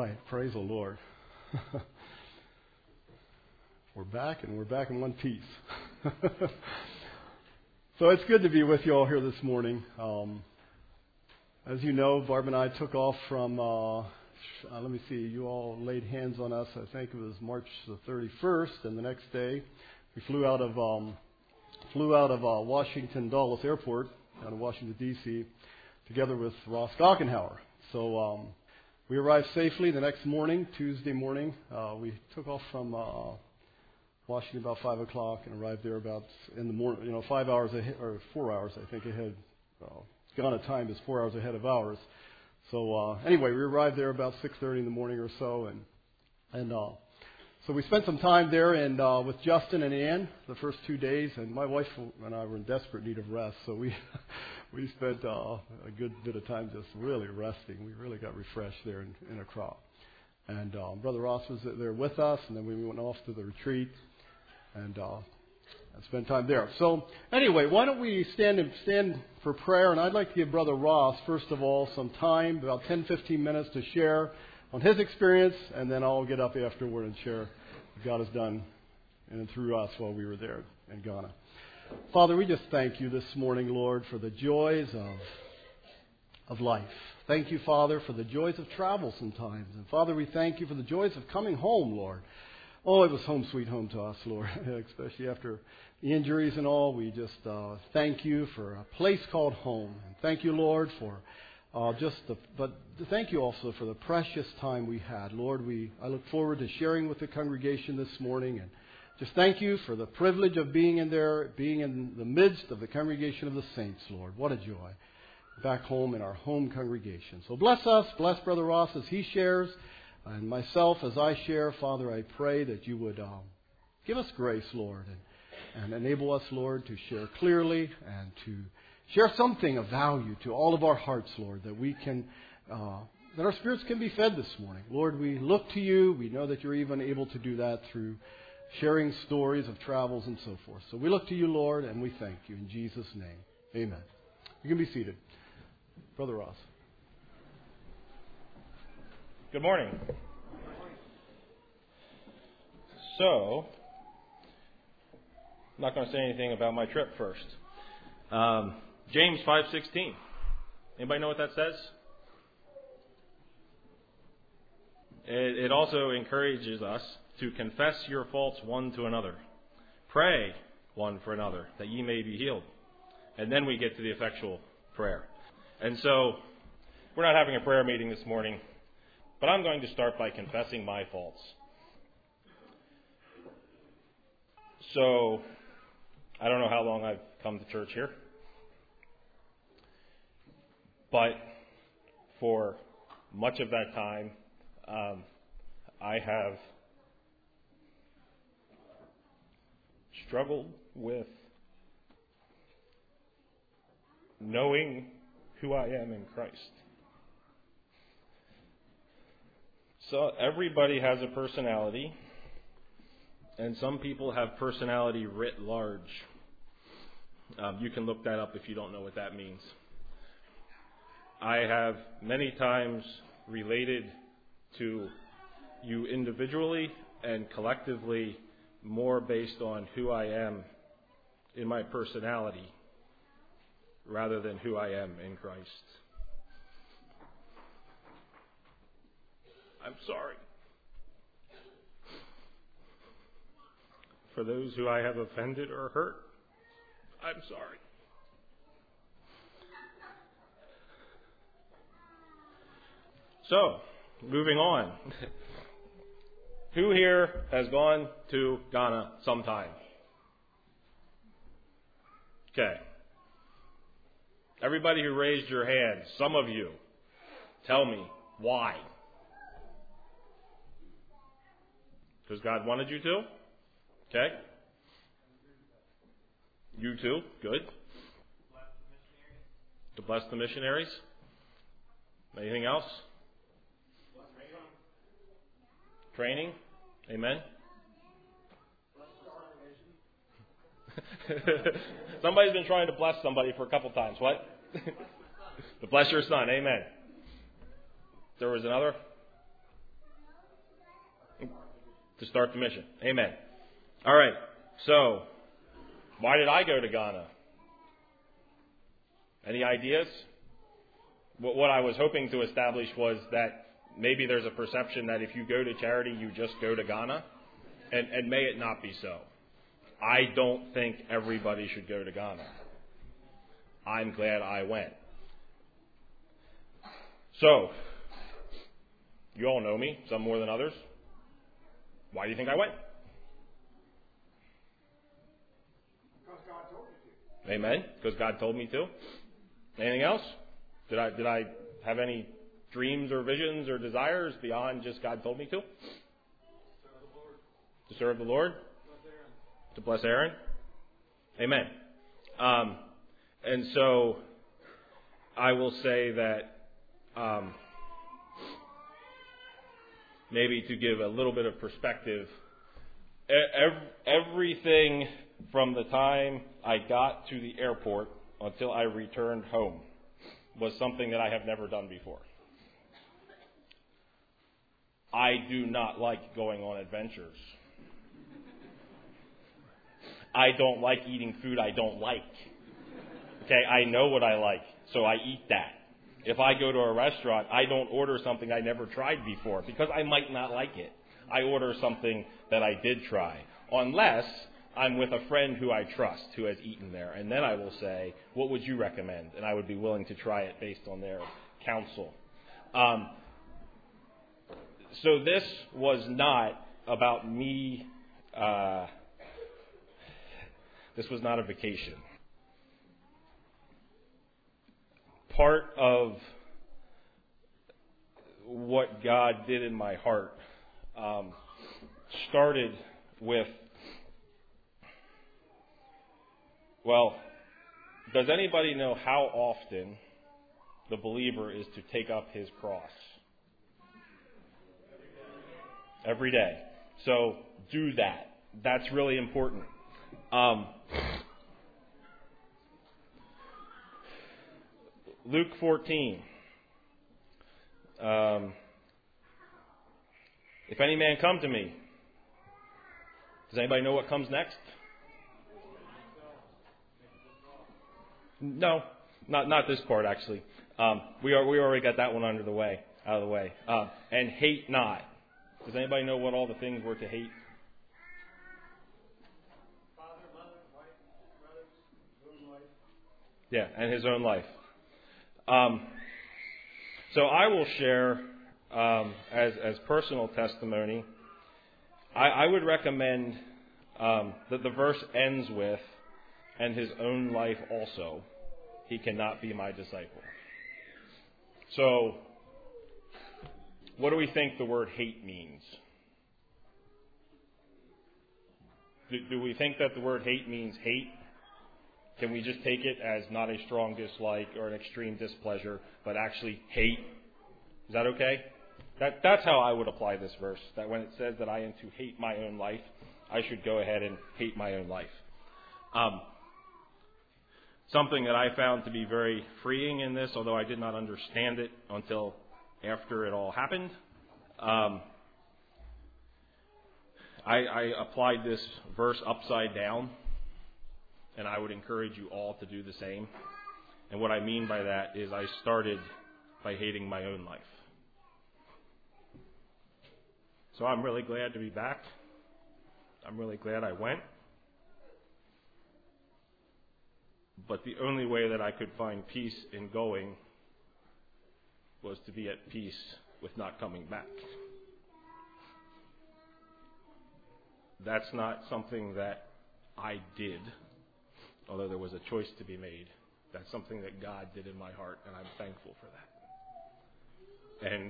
right, praise the Lord. We're back, and we're back in one piece. So it's good to be with you all here this morning. As you know, Barb and I took off from, you all laid hands on us, I think it was March the 31st, and the next day we flew out of Washington Dulles Airport, out of Washington, D.C., together with Ross Gockenhauer. So we arrived safely the next morning, Tuesday morning. We took off from Washington about 5 o'clock and arrived there about in the morning, 5 hours ahead, or 4 hours, I think, ahead. Ghana time is 4 hours ahead of ours. So anyway, we arrived there about 6:30 in the morning or so, and so we spent some time there and with Justin and Ann the first 2 days, and my wife and I were in desperate need of rest, so we spent a good bit of time just really resting. We really got refreshed there in Accra. And Brother Ross was there with us, and then we went off to the retreat and spent time there. So anyway, why don't we stand for prayer, and I'd like to give Brother Ross, first of all, some time, about 10-15 minutes to share on his experience, and then I'll get up afterward and share what God has done in and through us while we were there in Ghana. Father, we just thank you this morning, Lord, for the joys of life. Thank you, Father, for the joys of travel sometimes. And Father, we thank you for the joys of coming home, Lord. Oh, it was home sweet home to us, Lord, especially after the injuries and all. We just thank you for a place called home. And thank you, Lord, for but thank you also for the precious time we had. Lord, I look forward to sharing with the congregation this morning, and just thank you for the privilege of being in the midst of the congregation of the saints, Lord. What a joy. Back home in our home congregation. So bless us, bless Brother Ross as he shares, and myself as I share. Father, I pray that you would give us grace, Lord, and enable us, Lord, to share clearly and to share something of value to all of our hearts, Lord, that we can, that our spirits can be fed this morning. Lord, we look to you. We know that you're even able to do that through sharing stories of travels and so forth. So we look to you, Lord, and we thank you in Jesus' name. Amen. You can be seated. Brother Ross. Good morning. So, I'm not going to say anything about my trip first. James 5:16. Anybody know what that says? It also encourages us to confess your faults one to another. Pray one for another, that ye may be healed. And then we get to the effectual prayer. And so, we're not having a prayer meeting this morning, but I'm going to start by confessing my faults. So, I don't know how long I've come to church here, but for much of that time, I have struggled with knowing who I am in Christ. So everybody has a personality, and some people have personality writ large. You can look that up if you don't know what that means. I have many times related to you individually and collectively more based on who I am in my personality rather than who I am in Christ. I'm sorry for those who I have offended or hurt. I'm sorry. So, moving on. Who here has gone to Ghana sometime? Okay. Everybody who raised your hand, some of you, tell me why. Because God wanted you to? Okay. You too? Good. To bless the missionaries. Anything else? Training. Amen. Somebody's been trying to bless somebody for a couple times. What? To bless your son. Amen. There was another? to start the mission. Amen. All right. So, why did I go to Ghana? Any ideas? What I was hoping to establish was that maybe there's a perception that if you go to charity, you just go to Ghana, and may it not be so. I don't think everybody should go to Ghana. I'm glad I went. So, you all know me, some more than others. Why do you think I went? Because God told you to. Amen. Because God told me to. Anything else? Did I have any dreams or visions or desires beyond just God told me to? To serve the Lord? To bless Aaron? Amen. And so I will say that maybe to give a little bit of perspective, everything from the time I got to the airport until I returned home was something that I have never done before. I do not like going on adventures. I don't like eating food I don't like. Okay, I know what I like, so I eat that. If I go to a restaurant, I don't order something I never tried before because I might not like it. I order something that I did try, unless I'm with a friend who I trust who has eaten there. And then I will say, what would you recommend? And I would be willing to try it based on their counsel. So this was not about me. This was not a vacation. Part of what God did in my heart started with, well, does anybody know how often the believer is to take up his cross? Every day. So do that. That's really important. Luke 14. If any man come to me. Does anybody know what comes next? No, not this part actually. We already got that one out of the way. And hate not. Does anybody know what all the things were to hate? Father, mother, wife, brothers, his own life. Yeah, and his own life. So I will share as personal testimony. I would recommend that the verse ends with, "And his own life also, he cannot be my disciple." So, what do we think the word hate means? Do we think that the word hate means hate? Can we just take it as not a strong dislike or an extreme displeasure, but actually hate? Is that okay? That's how I would apply this verse, that when it says that I am to hate my own life, I should go ahead and hate my own life. Something that I found to be very freeing in this, although I did not understand it until after it all happened, I applied this verse upside down, and I would encourage you all to do the same. And what I mean by that is I started by hating my own life. So I'm really glad to be back. I'm really glad I went. But the only way that I could find peace in going was to be at peace with not coming back. That's not something that I did, although there was a choice to be made. That's something that God did in my heart, and I'm thankful for that. And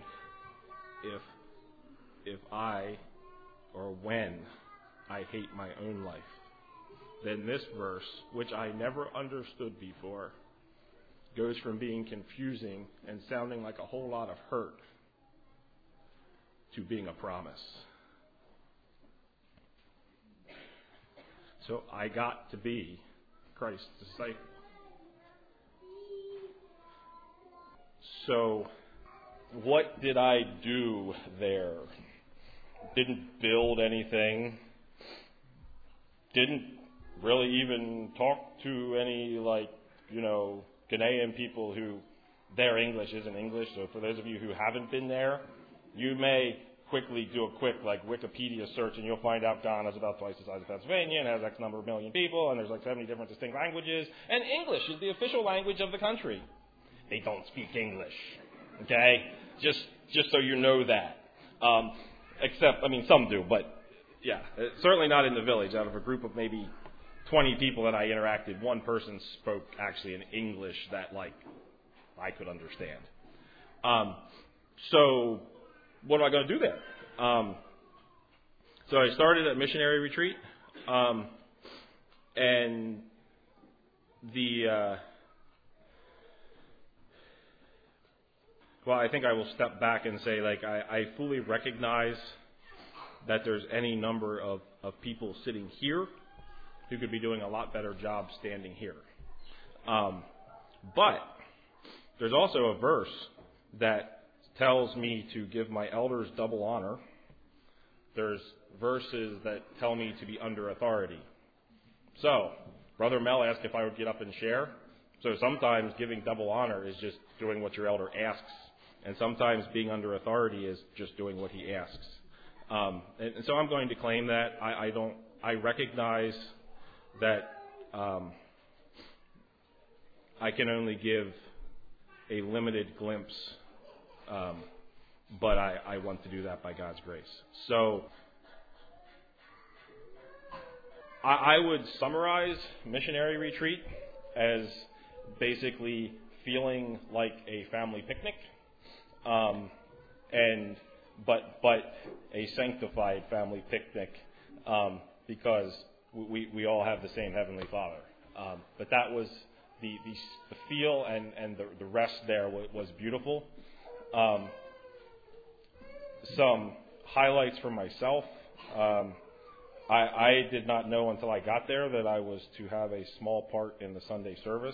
if I, or when I hate my own life, then this verse, which I never understood before, goes from being confusing and sounding like a whole lot of hurt to being a promise. So I got to be Christ's disciple. So what did I do there? didn't build anything, didn't really even talk to any, Ghanaian people who their English isn't English. So for those of you who haven't been there, you may quickly do a quick Wikipedia search and you'll find out Ghana is about twice the size of Pennsylvania and has X number of million people and there's 70 different distinct languages, and English is the official language of the country. They don't speak English, okay? Just so you know that. Except, some do, but yeah, certainly not in the village. Out of a group of maybe 20 people that I interacted, one person spoke actually in English that I could understand. So what am I going to do there? So I started a missionary retreat, and I think I will step back and say, I fully recognize that there's any number of people sitting here who could be doing a lot better job standing here. But there's also a verse that tells me to give my elders double honor. There's verses that tell me to be under authority. So, Brother Mel asked if I would get up and share. So sometimes giving double honor is just doing what your elder asks. And sometimes being under authority is just doing what he asks. And so I'm going to claim that. I recognize that I can only give a limited glimpse, but I want to do that by God's grace. So I would summarize missionary retreat as basically feeling like a family picnic, but a sanctified family picnic, because we all have the same Heavenly Father. But that was the feel, and the rest there was beautiful. Some highlights for myself. I did not know until I got there that I was to have a small part in the Sunday service.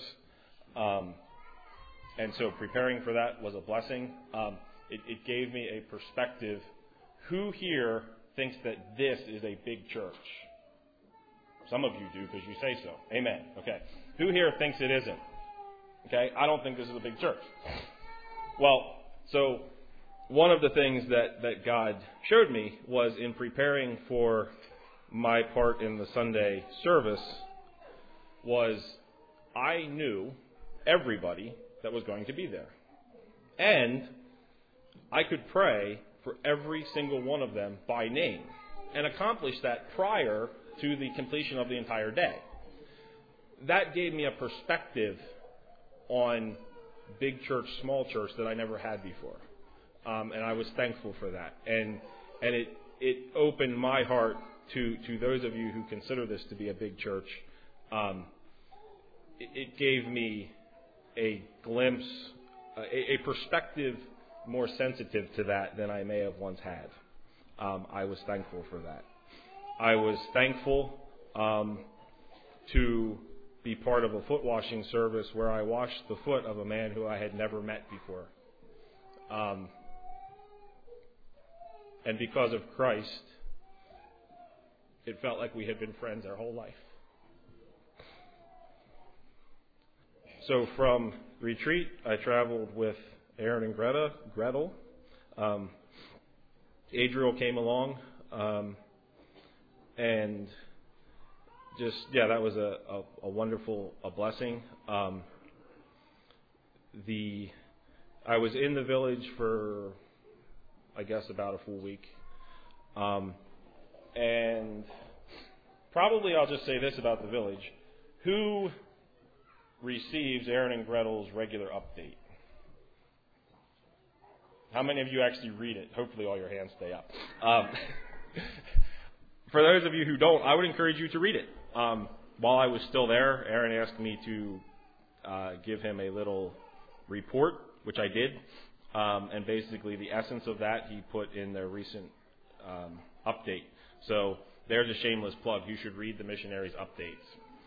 And so preparing for that was a blessing. It gave me a perspective. Who here thinks that this is a big church? Some of you do because you say so. Amen. Okay. Who here thinks it isn't? Okay. I don't think this is a big church. Well, so one of the things that God showed me was in preparing for my part in the Sunday service was I knew everybody that was going to be there. And I could pray for every single one of them by name and accomplish that prior to the completion of the entire day. That gave me a perspective on big church, small church that I never had before. And I was thankful for that. And it opened my heart to those of you who consider this to be a big church. It gave me a glimpse, a perspective more sensitive to that than I may have once had. I was thankful for that. I was thankful to be part of a foot washing service where I washed the foot of a man who I had never met before. And because of Christ, it felt like we had been friends our whole life. So from retreat, I traveled with Aaron and Gretel. Adriel came along, and that was a wonderful blessing. I was in the village for, I guess, about a full week. And probably I'll just say this about the village. Who receives Aaron and Gretel's regular update? How many of you actually read it? Hopefully all your hands stay up. For those of you who don't, I would encourage you to read it. While I was still there, Aaron asked me to give him a little report, which I did. And basically the essence of that he put in their recent update. So there's a shameless plug. You should read the missionaries' updates.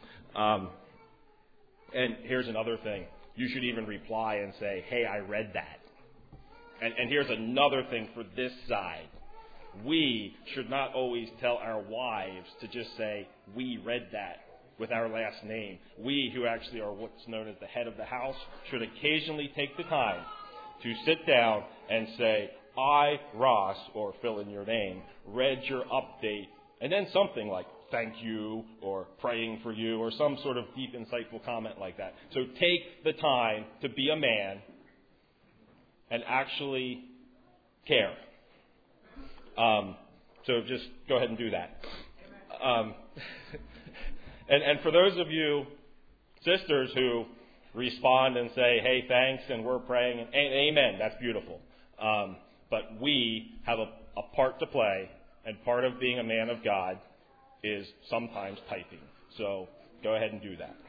And here's another thing. You should even reply and say, hey, I read that. And here's another thing for this side. We should not always tell our wives to just say, we read that with our last name. We, who actually are what's known as the head of the house, should occasionally take the time to sit down and say, I, Ross, or fill in your name, read your update, and then something like, thank you, or praying for you, or some sort of deep, insightful comment like that. So take the time to be a man and actually care. So just go ahead and do that. And for those of you sisters who respond and say, hey, thanks, and we're praying, and amen, that's beautiful. But we have a part to play, and part of being a man of God is sometimes typing. So go ahead and do that.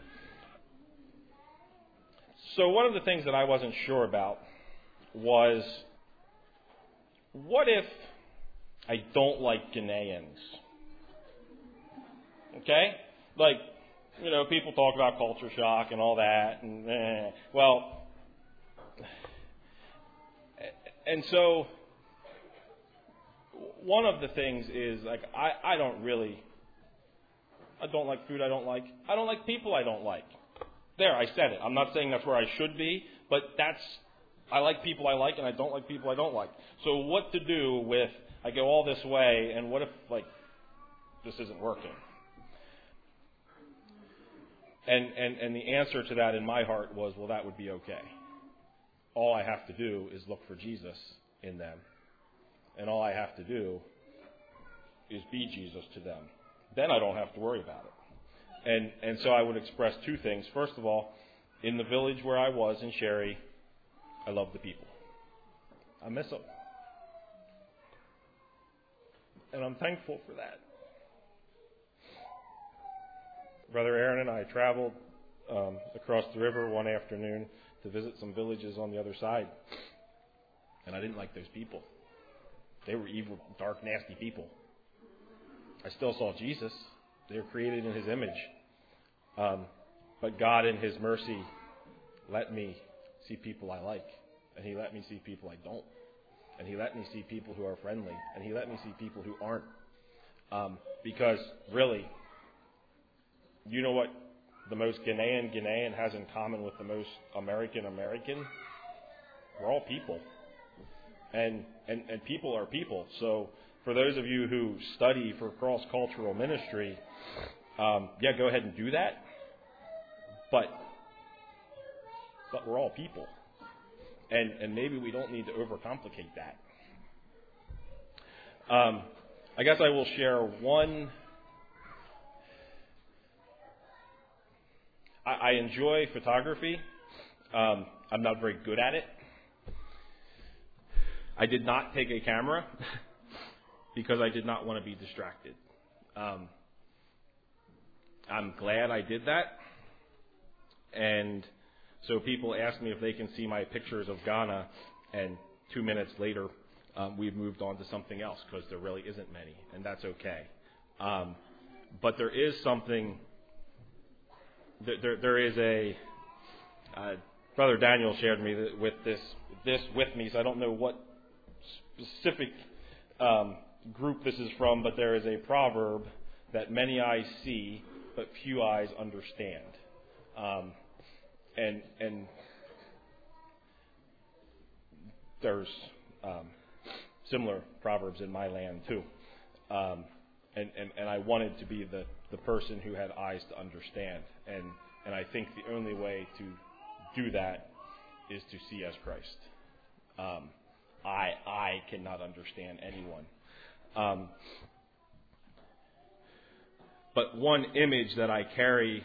So one of the things that I wasn't sure about was, what if I don't like Ghanaians? Okay? Like, people talk about culture shock and all that. And so one of the things is, like, I don't like food I don't like. I don't like people I don't like. There, I said it. I'm not saying that's where I should be, but I like people I like, and I don't like people I don't like. So what to do with, I go all this way, and what if, this isn't working? And the answer to that in my heart was, well, that would be okay. All I have to do is look for Jesus in them. And all I have to do is be Jesus to them. Then I don't have to worry about it. And so I would express two things. First of all, in the village where I was in Sherry, I love the people. I miss them. And I'm thankful for that. Brother Aaron and I traveled across the river one afternoon to visit some villages on the other side. And I didn't like those people. They were evil, dark, nasty people. I still saw Jesus. They were created in His image. But God, in His mercy, let me see people I like. And He let me see people I don't. And He let me see people who are friendly. And He let me see people who aren't. Because, really, you know what the most Ghanaian has in common with the most American? We're all people. And people are people. So for those of you who study for cross-cultural ministry, go ahead and do that. But we're all people. And maybe we don't need to overcomplicate that. I guess I will share one. I enjoy photography. I'm not very good at it. I did not take a camera because I did not want to be distracted. I'm glad I did that. And so people ask me if they can see my pictures of Ghana, and 2 minutes later, we've moved on to something else because there really isn't many, and that's okay. But there is something. There is a Brother Daniel shared me with this with me, so I don't know what specific group this is from, but there is a proverb that many eyes see, but few eyes understand. And there's similar proverbs in my land too. And I wanted to be the person who had eyes to understand. And I think the only way to do that is to see as Christ. I cannot understand anyone. But one image that I carry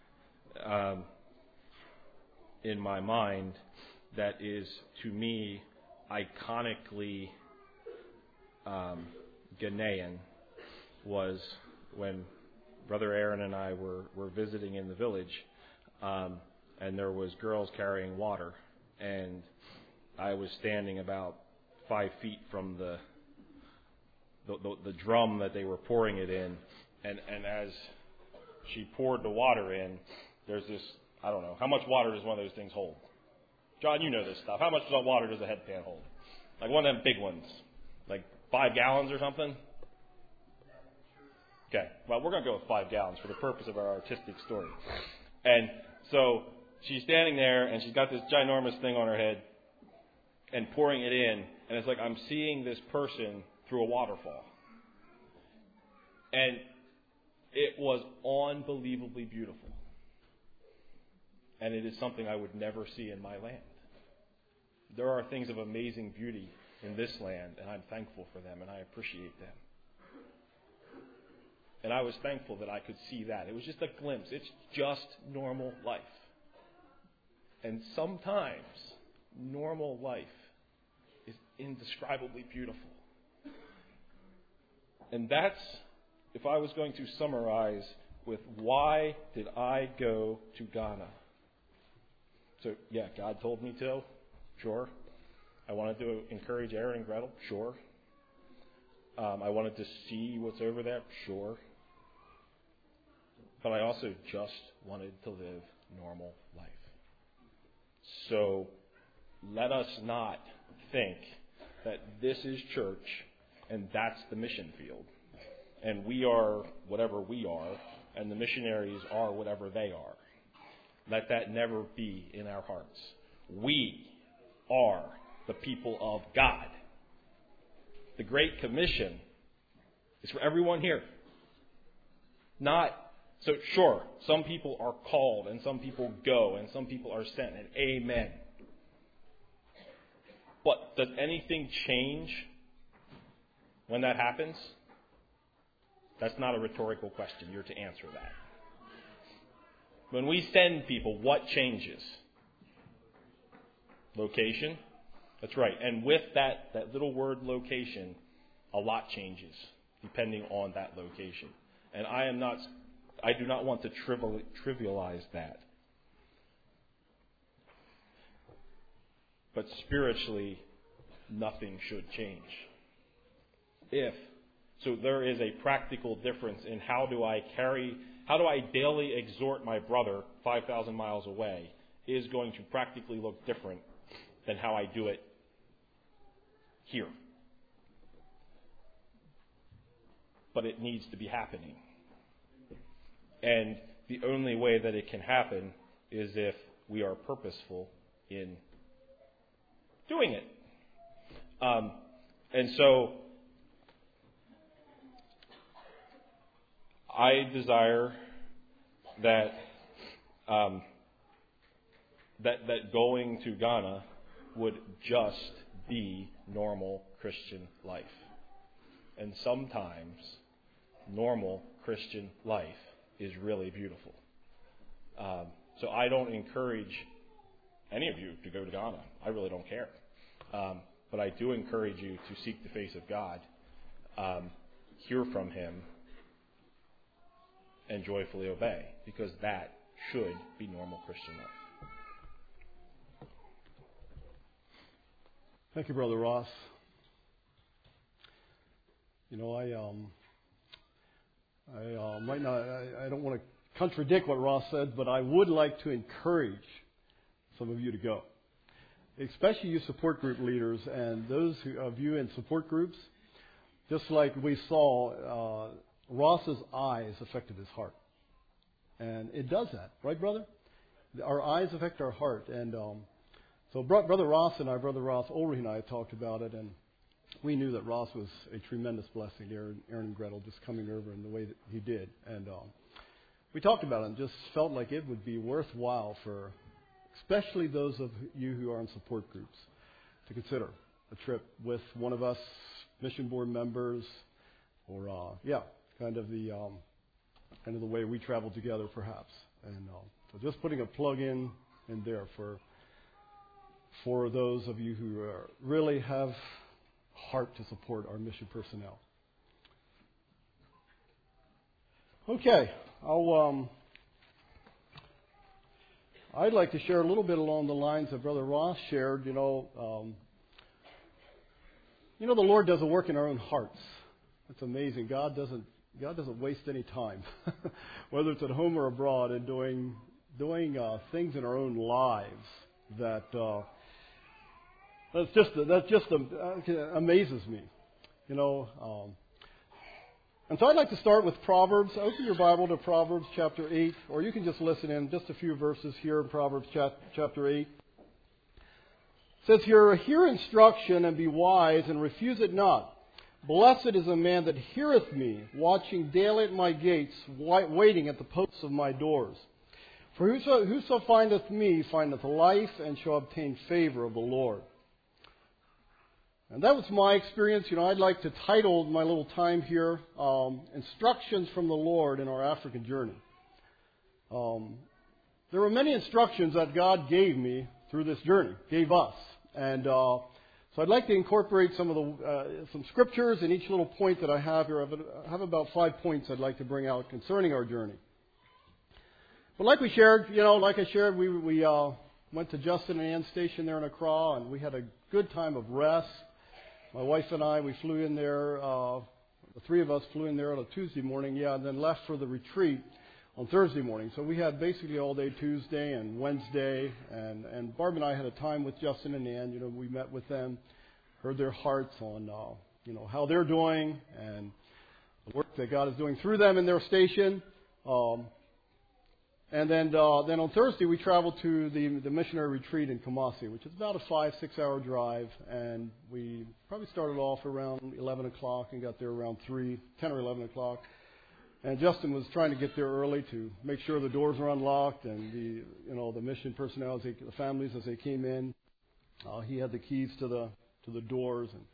in my mind that is, to me, iconically Ghanaian was when Brother Aaron and I were visiting in the village, and there was girls carrying water, and I was standing about 5 feet from the drum that they were pouring it in, and as she poured the water in, there's this, I don't know, how much water does one of those things hold? John, you know this stuff. How much water does a headpan hold? Like one of them big ones, like 5 gallons or something? Okay, well, we're going to go with 5 gallons for the purpose of our artistic story. And so she's standing there, and she's got this ginormous thing on her head and pouring it in. And it's like I'm seeing this person through a waterfall. And it was unbelievably beautiful. And it is something I would never see in my land. There are things of amazing beauty in this land, and I'm thankful for them, and I appreciate them. And I was thankful that I could see that. It was just a glimpse. It's just normal life. And sometimes normal life is indescribably beautiful. And that's, if I was going to summarize with why did I go to Ghana? So, yeah, God told me to. Sure. I wanted to encourage Aaron and Gretel. Sure. I wanted to see what's over there. Sure. But I also just wanted to live normal life. So let us not think that this is church and that's the mission field. And we are whatever we are, and the missionaries are whatever they are. Let that never be in our hearts. We are the people of God. The Great Commission is for everyone here. So sure, some people are called, and some people go, and some people are sent, and amen. But does anything change when that happens? That's not a rhetorical question. You're to answer that. When we send people, what changes? Location? That's right. And with that little word location, a lot changes depending on that location. And I do not want to trivialize that. But spiritually, nothing should change. So there is a practical difference in how do I daily exhort my brother 5,000 miles away is going to practically look different than how I do it here. But it needs to be happening. And the only way that it can happen is if we are purposeful in doing it. And so I desire that going to Ghana would just be normal Christian life. And sometimes normal Christian life is really beautiful. So I don't encourage any of you to go to Ghana. I really don't care. But I do encourage you to seek the face of God, hear from Him, and joyfully obey, because that should be normal Christian life. Thank you, Brother Ross. I don't want to contradict what Ross said, but I would like to encourage some of you to go. Especially you support group leaders and those of you in support groups. Just like we saw, Ross's eyes affected his heart. And it does that, right, brother? Our eyes affect our heart. And so Brother Ross and Brother Ross Ulrich and I talked about it, and we knew that Ross was a tremendous blessing to Aaron and Gretel just coming over in the way that he did. And we talked about it and just felt like it would be worthwhile for especially those of you who are in support groups to consider a trip with one of us mission board members, or kind of the way we travel together, perhaps. And so just putting a plug in there for those of you who really have heart to support our mission personnel. Okay, I'd like to share a little bit along the lines that Brother Ross shared. The Lord does a work in our own hearts. It's amazing. God doesn't waste any time, whether it's at home or abroad, in doing things in our own lives that just amazes me. you know. And so I'd like to start with Proverbs. Open your Bible to Proverbs chapter 8, or you can just listen in just a few verses here in Proverbs chapter 8. It says here, "Hear instruction and be wise, and refuse it not. Blessed is a man that heareth me, watching daily at my gates, waiting at the posts of my doors. For whoso findeth me findeth life, and shall obtain favor of the Lord." And that was my experience. You know, I'd like to title my little time here, Instructions from the Lord in Our African Journey. There were many instructions that God gave me through this journey, gave us. And so I'd like to incorporate some of the some scriptures in each little point that I have here. I have about 5 points I'd like to bring out concerning our journey. But like we shared, we went to Justin and Ann's station there in Accra, and we had a good time of rest. My wife and I, we flew in there, the three of us flew in there on a Tuesday morning, and then left for the retreat on Thursday morning. So we had basically all day Tuesday and Wednesday, and Barb and I had a time with Justin and Ann. You know, we met with them, heard their hearts on, how they're doing and the work that God is doing through them in their station. And then on Thursday, we traveled to the missionary retreat in Kumasi, which is about a 5-6 hour drive. And we probably started off around 11 o'clock and got there around 10 or 11 o'clock. And Justin was trying to get there early to make sure the doors were unlocked and the mission personnel, the families as they came in. He had the keys to the doors. And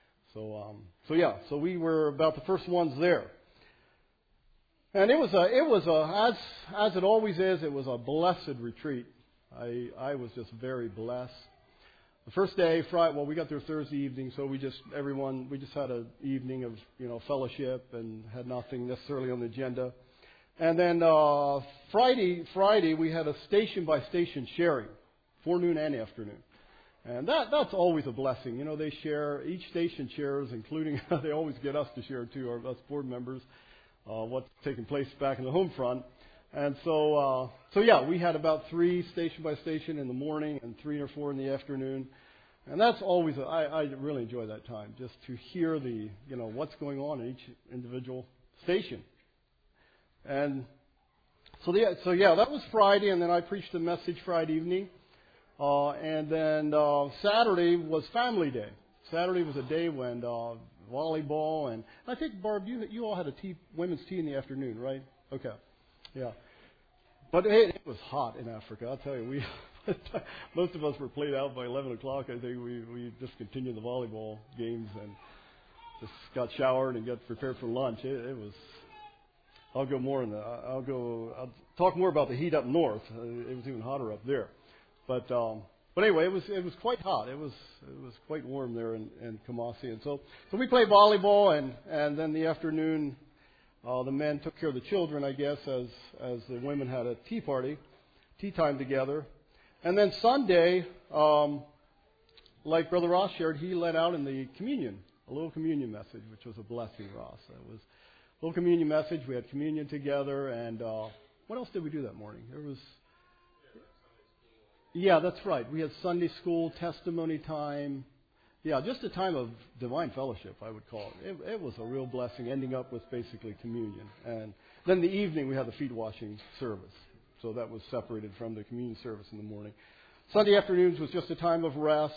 so we were about the first ones there. And it was as it always is, it was a blessed retreat. I was just very blessed. The first day, we got there Thursday evening, so we just had an evening of, fellowship and had nothing necessarily on the agenda. And then Friday we had a station by station sharing, forenoon and afternoon. And that's always a blessing. You know, each station shares, including, they always get us to share too, us board members. What's taking place back in the home front. And so we had about 3 station by station in the morning and 3 or 4 in the afternoon. And that's always, I really enjoy that time, just to hear what's going on in each individual station. And so that was Friday, and then I preached a message Friday evening. And then Saturday was Family Day. Saturday was a day when volleyball, and I think, Barb, you all had a women's tea in the afternoon, right? Okay. Yeah. But it was hot in Africa, I'll tell you. Most of us were played out by 11 o'clock. I think we discontinued the volleyball games and just got showered and got prepared for lunch. It was, I'll talk more about the heat up north. It was even hotter up there. But anyway, it was quite hot. It was quite warm there in Kumasi, and so we played volleyball, and then the afternoon, the men took care of the children, I guess, as the women had a tea time together, and then Sunday, like Brother Ross shared, he led out in the communion, a little communion message, which was a blessing, Ross. It was a little communion message. We had communion together, and what else did we do that morning? Yeah, that's right. We had Sunday school, testimony time. Yeah, just a time of divine fellowship, I would call it. It was a real blessing, ending up with basically communion. And then the evening we had the feet washing service. So that was separated from the communion service in the morning. Sunday afternoons was just a time of rest.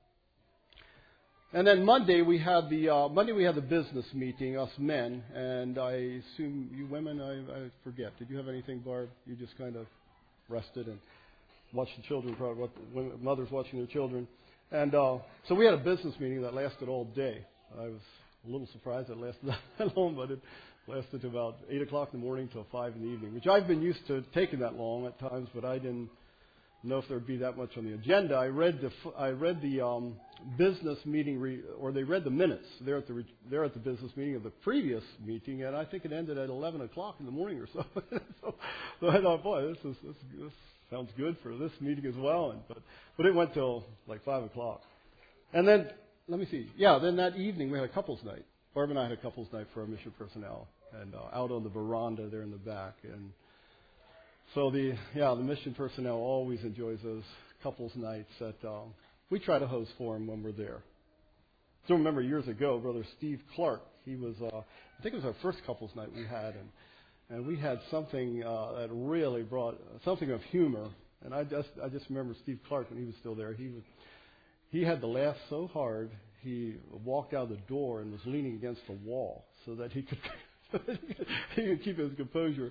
And then Monday we had the business meeting, us men. And I assume you women, I forget. Did you have anything, Barb? You just kind of rested and watched the children, probably mothers watching their children. And so we had a business meeting that lasted all day. I was a little surprised it lasted that long, but it lasted to about 8 o'clock in the morning till 5 in the evening, which I've been used to taking that long at times, but I didn't know if there would be that much on the agenda. I read the business meeting, or they read the minutes there at the business meeting of the previous meeting, and I think it ended at 11 o'clock in the morning or so. so I thought, boy, this sounds good for this meeting as well. But it went till like 5 o'clock. And then, let me see. Yeah, then that evening we had a couples night. Barb and I had a couples night for our mission personnel, and out on the veranda there in the back. And so the mission personnel always enjoys those couples nights that we try to host for them when we're there. still remember years ago, Brother Steve Clark. He was, I think it was our first couples night we had, and we had something that really brought something of humor. And I just remember Steve Clark when he was still there. He had to laugh so hard he walked out the door and was leaning against the wall so that he could keep his composure.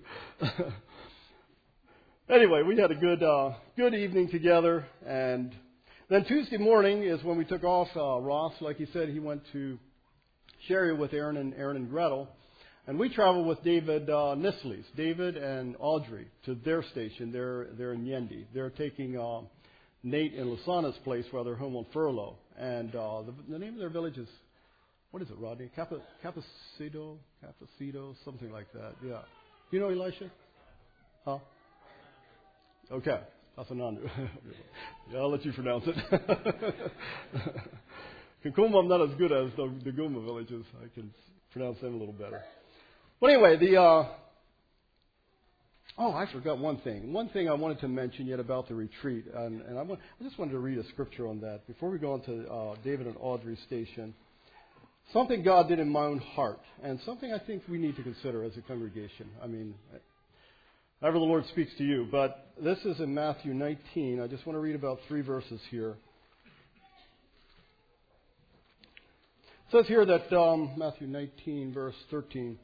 Anyway, we had a good evening together, and then Tuesday morning is when we took off. Ross, like he said, he went to Sherry with Aaron and Gretel, and we traveled with David Nisleys, David and Audrey, to their station. They're in Yendi. They're taking Nate and Lasana's place while they're home on furlough. And the name of their village is, what is it, Rodney? Capacito, something like that. Yeah. You know Elisha? Huh? Okay. Asanandu. Yeah, I'll let you pronounce it. Kakuma I'm not as good as the Guma villages. I can pronounce them a little better. But anyway, I forgot one thing. One thing I wanted to mention yet about the retreat, and I just wanted to read a scripture on that before we go on to David and Audrey's station. Something God did in my own heart, and something I think we need to consider as a congregation. I mean, however the Lord speaks to you. But this is in Matthew 19. I just want to read about 3 verses here. It says here that Matthew 19, verse 13.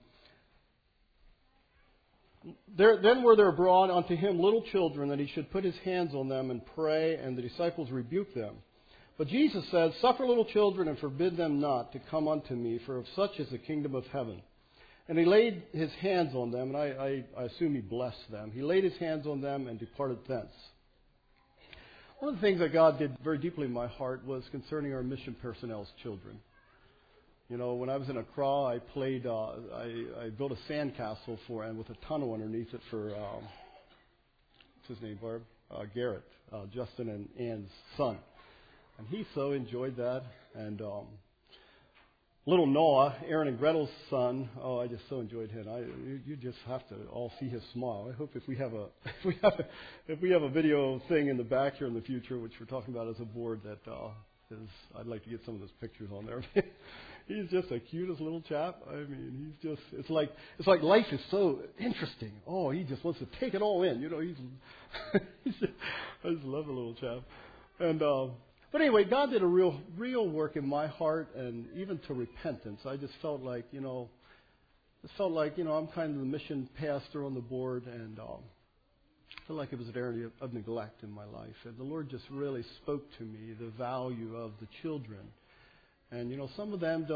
Then were there brought unto him little children, that he should put his hands on them and pray, and the disciples rebuked them. But Jesus said, Suffer little children, and forbid them not to come unto me, for of such is the kingdom of heaven. And he laid his hands on them, and I assume he blessed them. He laid his hands on them and departed thence. One of the things that God did very deeply in my heart was concerning our mission personnel's children. You know, when I was in Accra, I played. I built a sandcastle and with a tunnel underneath it for what's his name, Barb? Garrett, Justin and Ann's son, and he so enjoyed that. And little Noah, Aaron and Gretel's son. Oh, I just so enjoyed him. You just have to all see his smile. I hope if we have a video thing in the back here in the future, which we're talking about as a board, that I'd like to get some of those pictures on there. He's just the cutest little chap. I mean, it's like life is so interesting. Oh, he just wants to take it all in. You know, I just love the little chap. And but anyway, God did a real work in my heart, and even to repentance. I just felt like, I'm kind of the mission pastor on the board, and I felt like it was an area of neglect in my life. And the Lord just really spoke to me the value of the children. And, some of them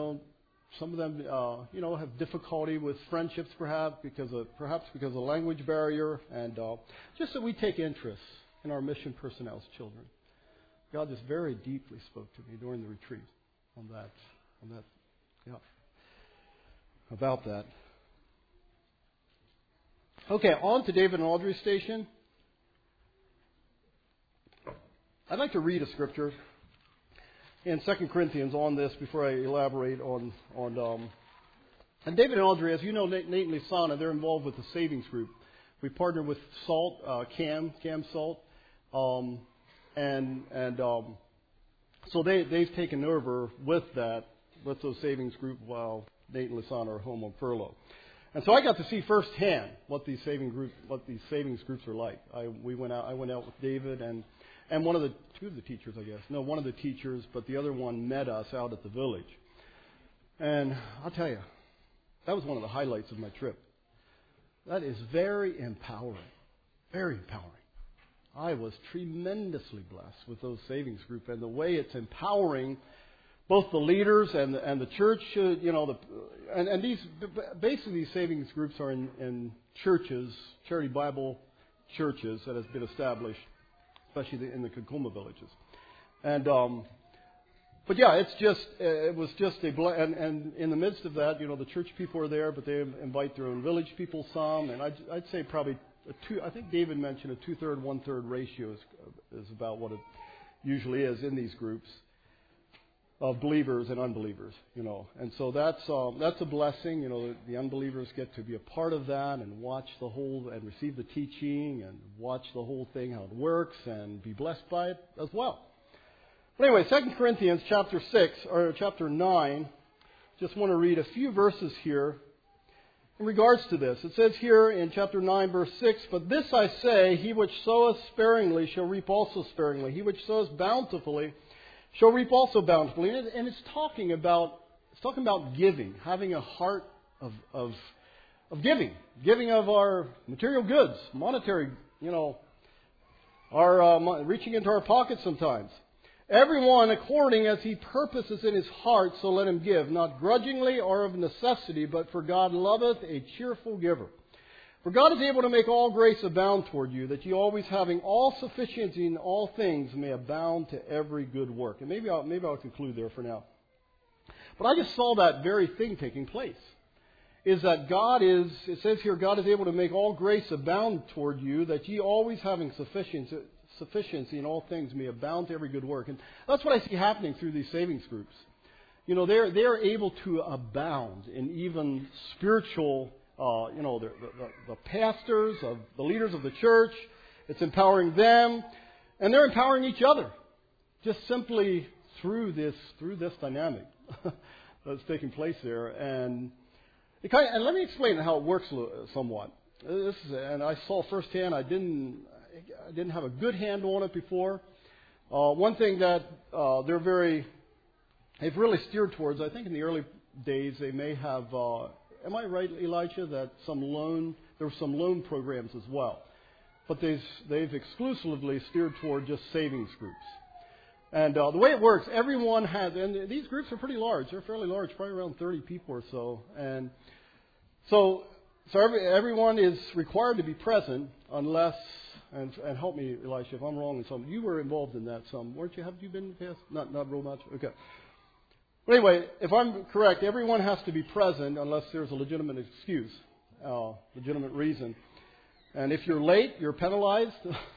have difficulty with friendships perhaps because of language barrier. And just that we take interest in our mission personnel's children. God just very deeply spoke to me during the retreat about that. Okay, on to David and Audrey's station. I'd like to read a scripture in 2 Corinthians on this before I elaborate on and David and Audrey, as you know, Nate and Lisana, they're involved with the savings group. We partner with Salt, Cam Salt, so they've taken over with those savings group while Nate and Lisana are home on furlough. And so I got to see firsthand what these savings groups are like. I went out with David and one of the teachers, but the other one met us out at the village. And I'll tell you, that was one of the highlights of my trip. That is very empowering. Very empowering. I was tremendously blessed with those savings group and the way it's empowering both the leaders and the church. These savings groups are in churches, Charity Bible churches that has been established, especially in the Kakuma villages. And but yeah, it was just and in the midst of that, the church people are there, but they invite their own village people some, and I'd say probably I think David mentioned a 2/3, 1/3 ratio is about what it usually is in these groups of believers and unbelievers, and so that's a blessing. The unbelievers get to be a part of that and watch the whole and receive the teaching and watch the whole thing how it works and be blessed by it as well. But anyway, 2 Corinthians chapter 6, or chapter 9, just want to read a few verses here in regards to this. It says here in chapter 9, verse 6, "But this I say, he which soweth sparingly shall reap also sparingly. He which sows bountifully shall reap also bountifully." And it's talking about giving, having a heart of giving of our material goods, monetary, our reaching into our pockets sometimes. "Everyone according as he purposes in his heart, so let him give, not grudgingly or of necessity, but for God loveth a cheerful giver. For God is able to make all grace abound toward you, that you always having all sufficiency in all things may abound to every good work." And maybe I'll conclude there for now. But I just saw that very thing taking place. Is that it says here, God is able to make all grace abound toward you, that ye always having sufficiency in all things may abound to every good work. And that's what I see happening through these savings groups. They're able to abound in even spiritual, the pastors, of the leaders of the church. It's empowering them, and they're empowering each other, just simply through this dynamic that's taking place there. And let me explain how it works somewhat. And I saw firsthand. I didn't have a good handle on it before. One thing that they've really steered towards, I think in the early days, they may have, am I right, Elijah, that there were some loan programs as well. But they've exclusively steered toward just savings groups. And the way it works, everyone has, and these groups are pretty large. They're fairly large, probably around 30 people or so. And so everyone is required to be present unless, and help me, Elisha, if I'm wrong in some. You were involved in that some, weren't you? Have you been in the past? Not real much? Okay. But anyway, if I'm correct, everyone has to be present unless there's a legitimate excuse, legitimate reason. And if you're late, you're penalized.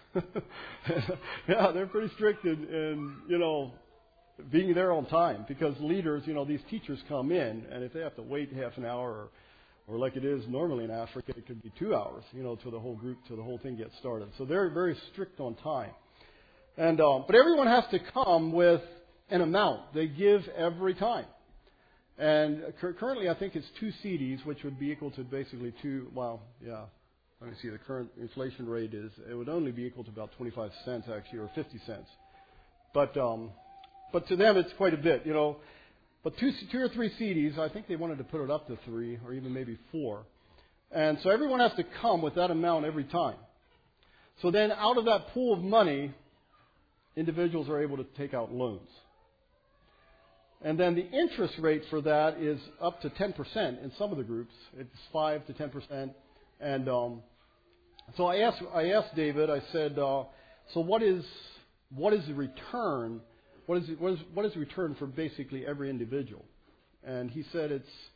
Yeah, they're pretty strict in being there on time, because leaders, these teachers come in, and if they have to wait half an hour or like it is normally in Africa, it could be 2 hours, till the whole thing gets started. So they're very strict on time. And but everyone has to come with an amount they give every time. And currently, I think it's 2 cedis, which would be equal to basically let me see, the current inflation rate it would only be equal to about 25 cents actually, or 50 cents. But to them it's quite a bit, But 2 or 3 cedis, I think they wanted to put it up to 3 or even maybe 4. And so everyone has to come with that amount every time. So then out of that pool of money, individuals are able to take out loans. And then the interest rate for that is up to 10% in some of the groups. It's 5 to 10%. And so I asked David. I said, "So what is the return? What is the return for basically every individual?" And he said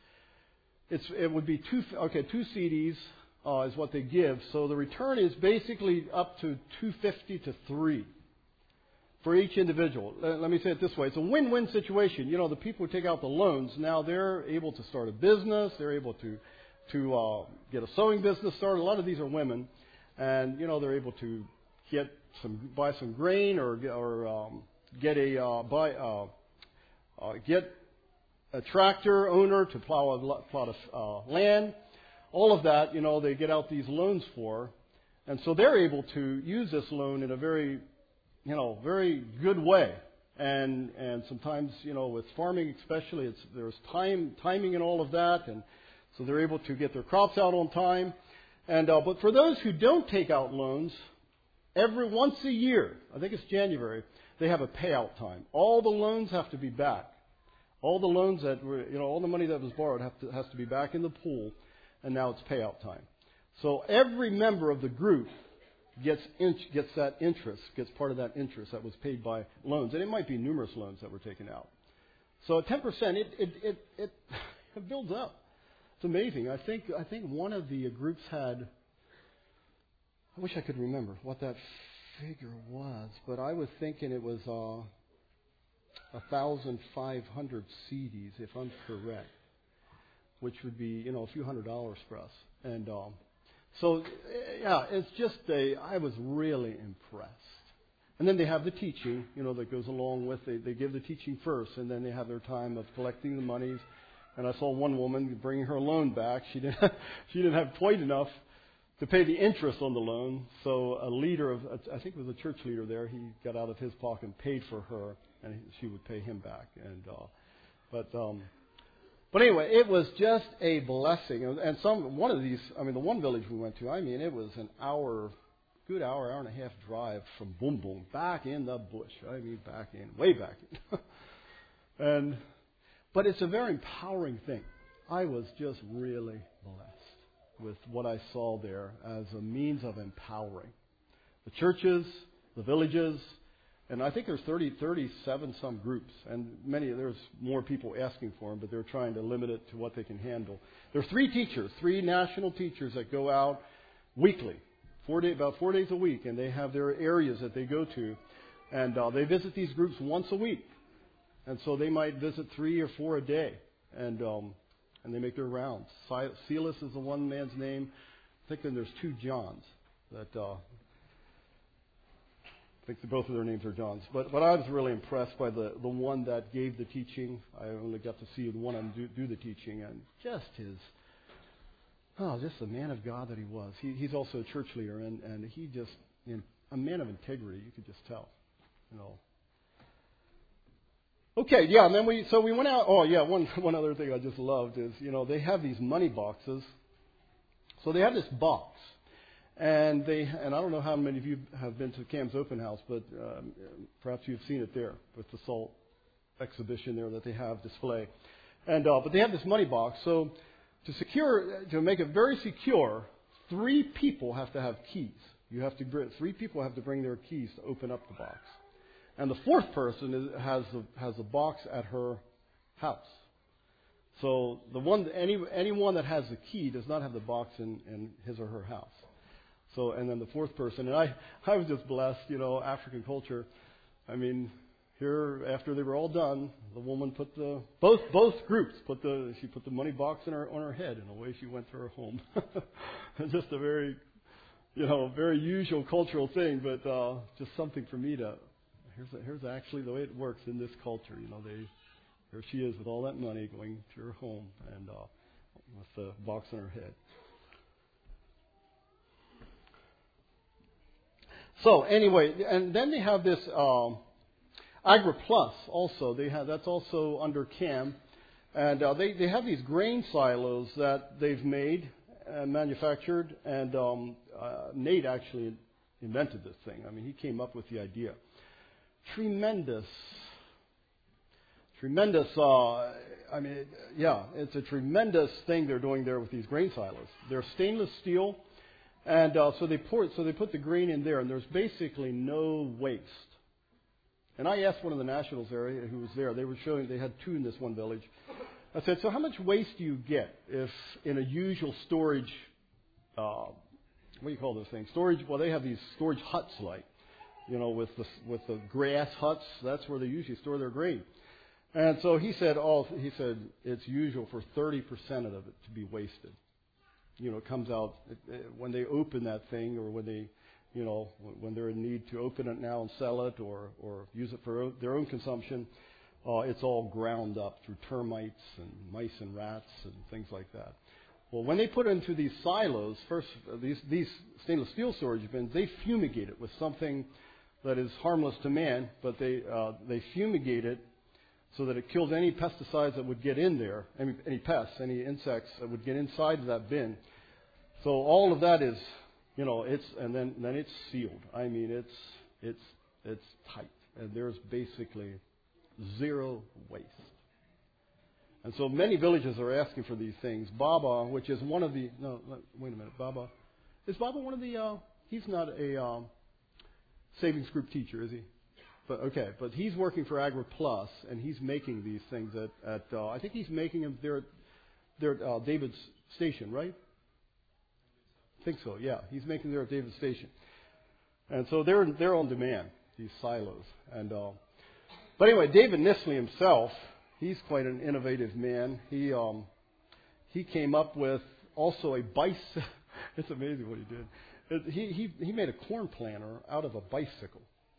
it would be 2 cedis is what they give. So the return is basically up to 250 to 3 for each individual. Let me say it this way: it's a win-win situation. The people who take out the loans, now they're able to start a business. They're able to get a sewing business started. A lot of these are women, and they're able to buy some grain or get a tractor owner to plow a plot of land. All of that, they get out these loans for, and so they're able to use this loan in a very, very good way. And sometimes, with farming especially, there's timing and all of that, and so they're able to get their crops out on time. And but for those who don't take out loans, once a year, I think it's January, they have a payout time. All the loans have to be back. All the loans that were, all the money that was borrowed has to be back in the pool, and now it's payout time. So every member of the group gets that interest, gets part of that interest that was paid by loans, and it might be numerous loans that were taken out. So at 10%, it builds up. It's amazing. I think one of the groups had, I wish I could remember what that figure was, but I was thinking it was 1,500 cedis, if I'm correct, which would be a few $100s for us. And so yeah, it's just I was really impressed And then they have the teaching, that goes along with it. They give the teaching first, and then they have their time of collecting the monies. And I saw one woman bringing her loan back. She didn't have quite enough to pay the interest on the loan. So a leader I think it was a church leader there, he got out of his pocket and paid for her, and she would pay him back. But anyway, it was just a blessing. And the one village we went to, it was an hour and a half drive from Boom Boom, back in the bush. Way back in. But it's a very empowering thing. I was just really blessed with what I saw there as a means of empowering the churches, the villages, and I think there's 37 some groups, and there's more people asking for them, but they're trying to limit it to what they can handle. There are three national teachers that go out weekly, about 4 days a week, and they have their areas that they go to, and they visit these groups once a week, and so they might visit 3 or 4 a day, and they make their rounds. Silas is the one man's name. I think then there's 2 Johns that. I think both of their names are Johns. But I was really impressed by the one that gave the teaching. I only got to see the one do the teaching, and just the man of God that he was. He's also a church leader, and he just, a man of integrity, you could just tell. Okay, yeah, and then we went out. Oh, yeah, one other thing I just loved is, they have these money boxes. So they have this box. And I don't know how many of you have been to Cam's Open House, but perhaps you've seen it there with the salt exhibition there that they have display. But they have this money box. So to make it very secure, 3 people have to have keys. 3 people have to bring their keys to open up the box. And the 4th person has a box at her house. So anyone that has the key does not have the box in his or her house. So, and then the 4th person, and I was just blessed, African culture. Here after they were all done, the woman put both groups put the money box on her head, and away she went to her home. Just a very, very usual cultural thing, but just something for me to. Here's actually the way it works in this culture. Here she is with all that money going to her home, and with the box on her head. So anyway, and then they have this Agri Plus also. That's also under CAM, and they have these grain silos that they've made and manufactured. And Nate actually invented this thing. He came up with the idea. Tremendous. It's a tremendous thing they're doing there with these grain silos. They're stainless steel. And so they put the grain in there, and there's basically no waste. And I asked one of the nationals there who was there. They had 2 in this one village. I said, so how much waste do you get if in a usual storage, what do you call those things? Storage. Well, they have these storage huts, with the grass huts. That's where they usually store their grain. And so he said it's usual for 30% of it to be wasted. It comes out when they open that thing, or when they, when they're in need to open it now and sell it, or use it for their own consumption. It's all ground up through termites and mice and rats and things like that. Well, when they put it into these silos, first these stainless steel storage bins, they fumigate it with something that is harmless to man, but they fumigate it so that it kills any pesticides that would get in there, any pests, any insects that would get inside of that bin. So all of that is, and then it's sealed. It's tight, and there's basically 0 waste. And so many villages are asking for these things. Baba, which is one of the Baba, is Baba one of the? He's not a savings group teacher, is he? But he's working for Agri Plus, and he's making these things at I think he's making them there at David's Station, right? I think so. Yeah, he's making there at David's Station, and so they're on demand, these silos. And but anyway, David Nisley himself, he's quite an innovative man. He came up with also a bicycle. It's amazing what he did. He made a corn planter out of a bicycle.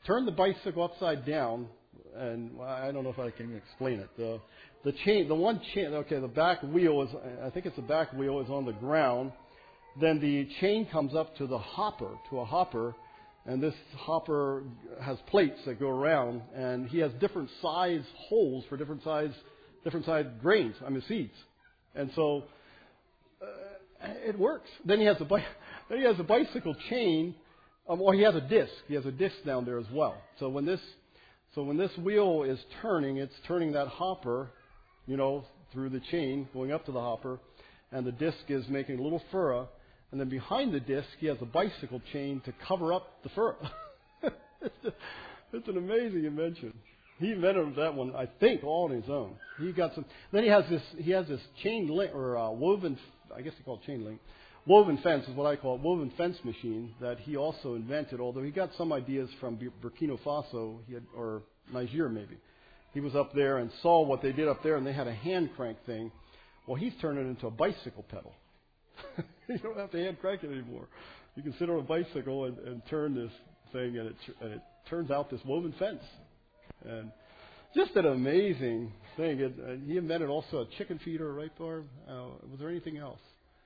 turned the bicycle upside down, and I don't know if I can explain it. The chain, the back wheel is, I think it's the back wheel is on the ground. Then the chain comes up to a hopper, and this hopper has plates that go around, and he has different size holes for different size grains, seeds. And so it works. Then he has a bicycle chain. He has a disc. He has a disc down there as well. So when this wheel is turning, it's turning that hopper, through the chain going up to the hopper, and the disc is making a little furrow. And then behind the disc, he has a bicycle chain to cover up the furrow. It's an amazing invention. He invented that one, I think, all on his own. He got some. Then he has this chain link or woven. I guess they call it chain link. Woven fence is what I call it. Woven fence machine that he also invented. Although he got some ideas from Burkina Faso, or Niger maybe. He was up there and saw what they did up there, and they had a hand crank thing. Well, he's turned it into a bicycle pedal. You don't have to hand crank it anymore. You can sit on a bicycle and turn this thing, and it turns out this woven fence. And just an amazing thing. He invented also a chicken feeder, right, Barb? Was there anything else?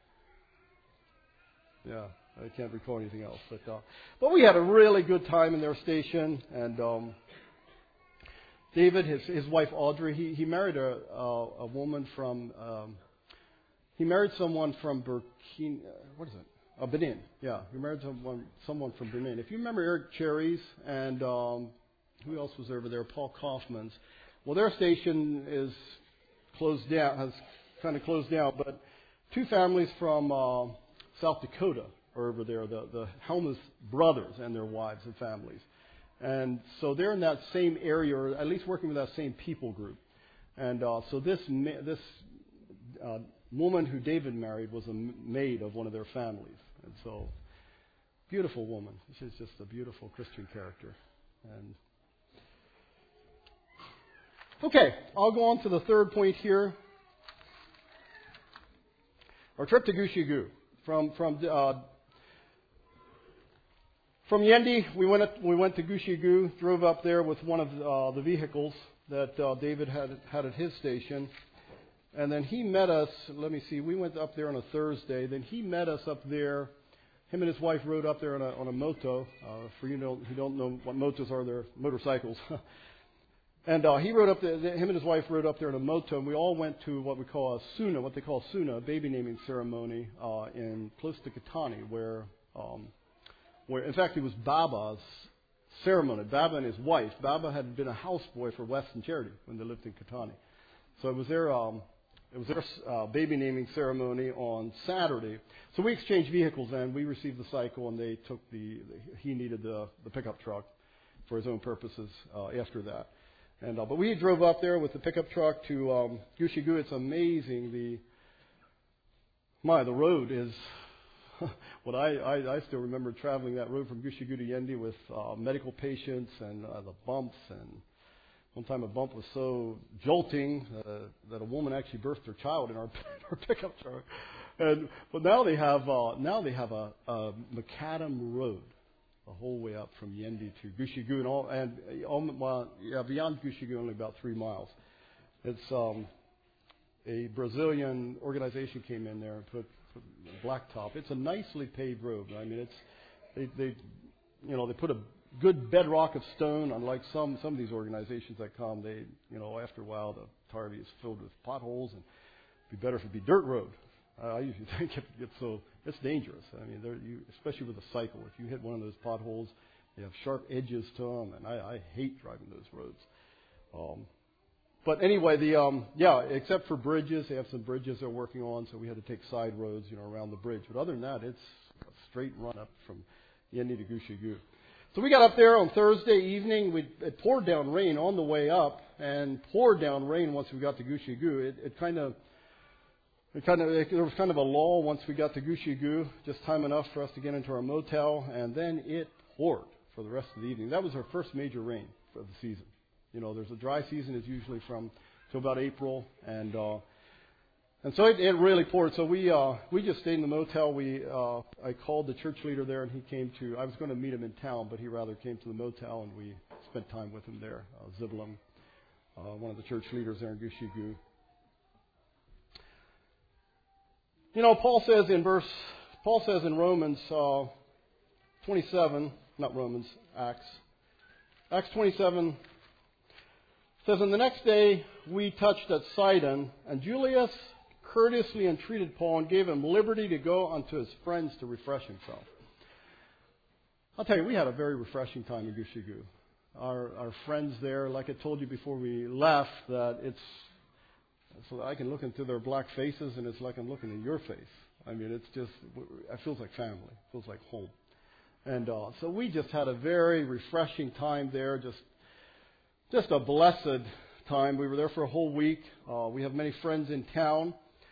Yeah, I can't recall anything else. But we had a really good time in their station. And David, his wife Audrey, he married a woman from. He married someone from Burkina. What is it? Benin. Yeah, he married someone from Benin. If you remember Eric Cherry's and who else was over there? Paul Kaufman's. Well, their station is closed down. Has kind of closed down. But two families from South Dakota are over there. The Helmus brothers and their wives and families. And so they're in that same area, or at least working with that same people group. And so this woman who David married was a maid of one of their families. And so, beautiful woman. She's just a beautiful Christian character. And okay, I'll go on to the third point here. Our trip to Gushegu. From Yendi, we went to Gushegu, drove up there with one of the vehicles that David had at his station. And then he met us, we went up there on a Thursday. Then he met us up there. Him and his wife rode up there on a moto. For you who don't know what motos are, they're motorcycles. And he rode up there, him and his wife rode up there on a moto, and we all went to what they call Suna, a baby naming ceremony close to Katani, where in fact it was Baba's ceremony. Baba and his wife. Baba had been a houseboy for Weston Charity when they lived in Katani. So it was their baby naming ceremony on Saturday. So we exchanged vehicles, and we received the cycle, and they took he needed the pickup truck for his own purposes after that. And but we drove up there with the pickup truck to Gushegu. It's amazing. The road is what I still remember traveling that road from Gushegu to Yendi with medical patients and the bumps. And one time a bump was so jolting that a woman actually birthed her child in our pickup truck. But now they have a macadam road the whole way up from Yendi to Gushegu beyond Gushegu only about 3 miles. It's a Brazilian organization came in there and put blacktop. It's a nicely paved road. I mean, they put a good bedrock of stone. Unlike some of these organizations that come, after a while the tar is filled with potholes, and it'd be better if it'd be dirt road. I usually think it's dangerous. I mean, especially with a cycle. If you hit one of those potholes, they have sharp edges to them, and I hate driving those roads. But anyway, except for bridges, they have some bridges they're working on, so we had to take side roads, around the bridge. But other than that, it's a straight run up from Yendi to Gushegu. So we got up there on Thursday evening. It poured down rain on the way up, and poured down rain once we got to Gushegu. There was kind of a lull once we got to Gushegu, just time enough for us to get into our motel, and then it poured for the rest of the evening. That was our first major rain for the season. There's a dry season is usually till about April, and And so it really poured. So we just stayed in the motel. I called the church leader there, and he came to. I was going to meet him in town, but he rather came to the motel, and we spent time with him there. Ziblam, one of the church leaders there in Gushigu. You know, Paul says in Romans 27, not Romans, Acts 27. Says, and the next day we touched at Sidon, and Julius courteously entreated Paul and gave him liberty to go unto his friends to refresh himself. I'll tell you, we had a very refreshing time in Gushigu. Our friends there, like I told you before we left, that it's so I can look into their black faces, and it's like I'm looking in your face. I mean, it feels like family. It feels like home. And so we just had a very refreshing time there, just a blessed time. We were there for a whole week. We have many friends in town.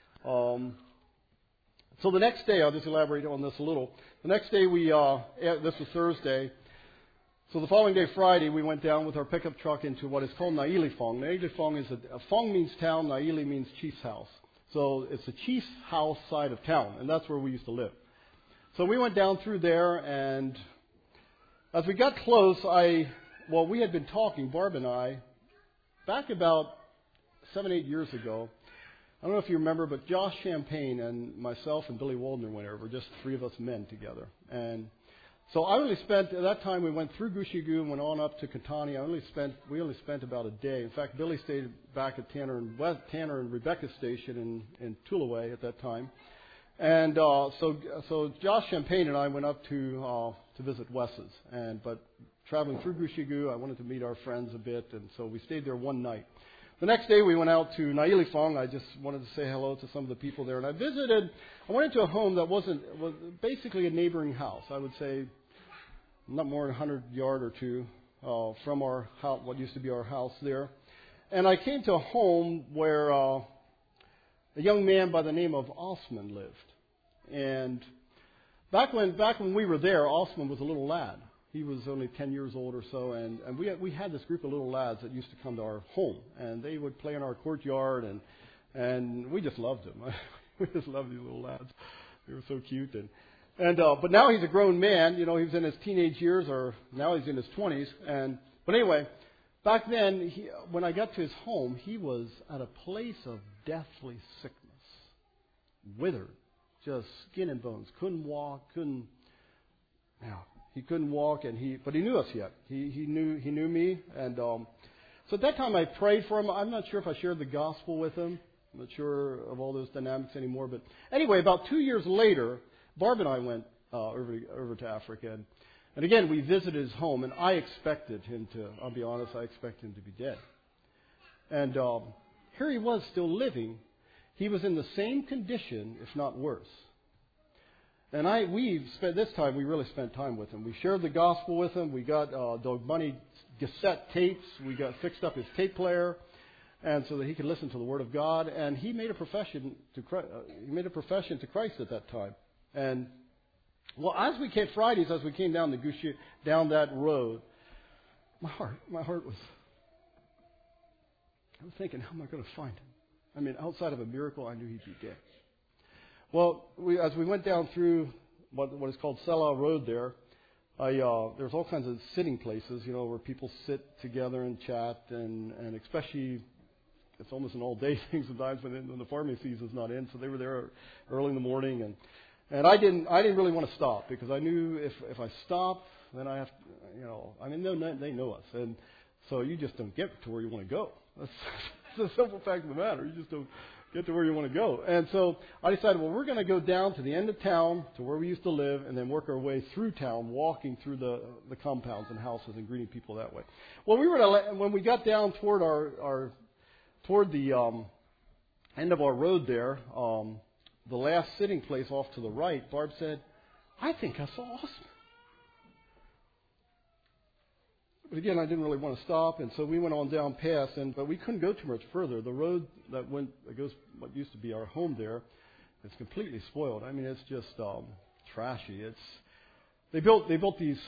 So the next day, I'll just elaborate on this a little. The next day, this was Thursday. So the following day, Friday, we went down with our pickup truck into what is called Nailifong. Nailifong is Fong means town, Naili means chief's house. So it's the chief's house side of town, and that's where we used to live. So we went down through there, and as we got close, we had been talking, Barb and I, back about 7-8 years ago. I don't know if you remember, but Josh Champagne and myself and Billy Waldner went over, just three of us men together. And so at that time we went through Gushigu and went on up to Katani. We only spent about a day. In fact, Billy stayed back at Tanner and Rebecca's station in Tulaway at that time. And so Josh Champagne and I went up to visit Wes's. But traveling through Gushigu, I wanted to meet our friends a bit, and so we stayed there one night. The next day we went out to Nailifong. I just wanted to say hello to some of the people there. And I went into a home that was basically a neighboring house. I would say not more than 100 yard or two from our house, what used to be our house there. And I came to a home where a young man by the name of Osman lived. And back when we were there, Osman was a little lad. He was only 10 years old or so, and we had this group of little lads that used to come to our home, and they would play in our courtyard, and we just loved them. We just loved these little lads. They were so cute, but now he's a grown man. You know, he was in his teenage years, or now he's in his 20s. But anyway, back then, when I got to his home, he was at a place of deathly sickness, withered, just skin and bones, couldn't walk, He couldn't walk, but he knew us yet. He knew me, and so at that time I prayed for him. I'm not sure if I shared the gospel with him. I'm not sure of all those dynamics anymore. But anyway, about 2 years later, Barb and I went over to Africa, and again we visited his home, and I expected him to. I'll be honest, I expected him to be dead. And here he was, still living. He was in the same condition, if not worse. And we really spent time with him. We shared the gospel with him. We got Doug Bunny cassette tapes. We got fixed up his tape player, and so that he could listen to the Word of God. And he made a profession to Christ at that time. And well, as we came down down that road, my heart was. I was thinking, how am I going to find him? I mean, outside of a miracle, I knew he'd be dead. Well, as we went down through what is called Selah Road there, there's all kinds of sitting places, you know, where people sit together and chat, and especially it's almost an all-day thing sometimes when the farming season's not in. So they were there early in the morning, and I didn't really want to stop, because I knew if I stop, then I have to, you know, I mean they know us, and so you just don't get to where you want to go. That's the simple fact of the matter. You just don't get to where you want to go. And so I decided, well, we're going to go down to the end of town, to where we used to live, and then work our way through town, walking through the compounds and houses and greeting people that way. Well, when we got down toward the end of our road there, the last sitting place off to the right, Barb said, I think I saw Osman. But again, I didn't really want to stop, and so we went on down past, but we couldn't go too much further. The road that goes what used to be our home there, it's completely spoiled. I mean, it's just trashy. They built these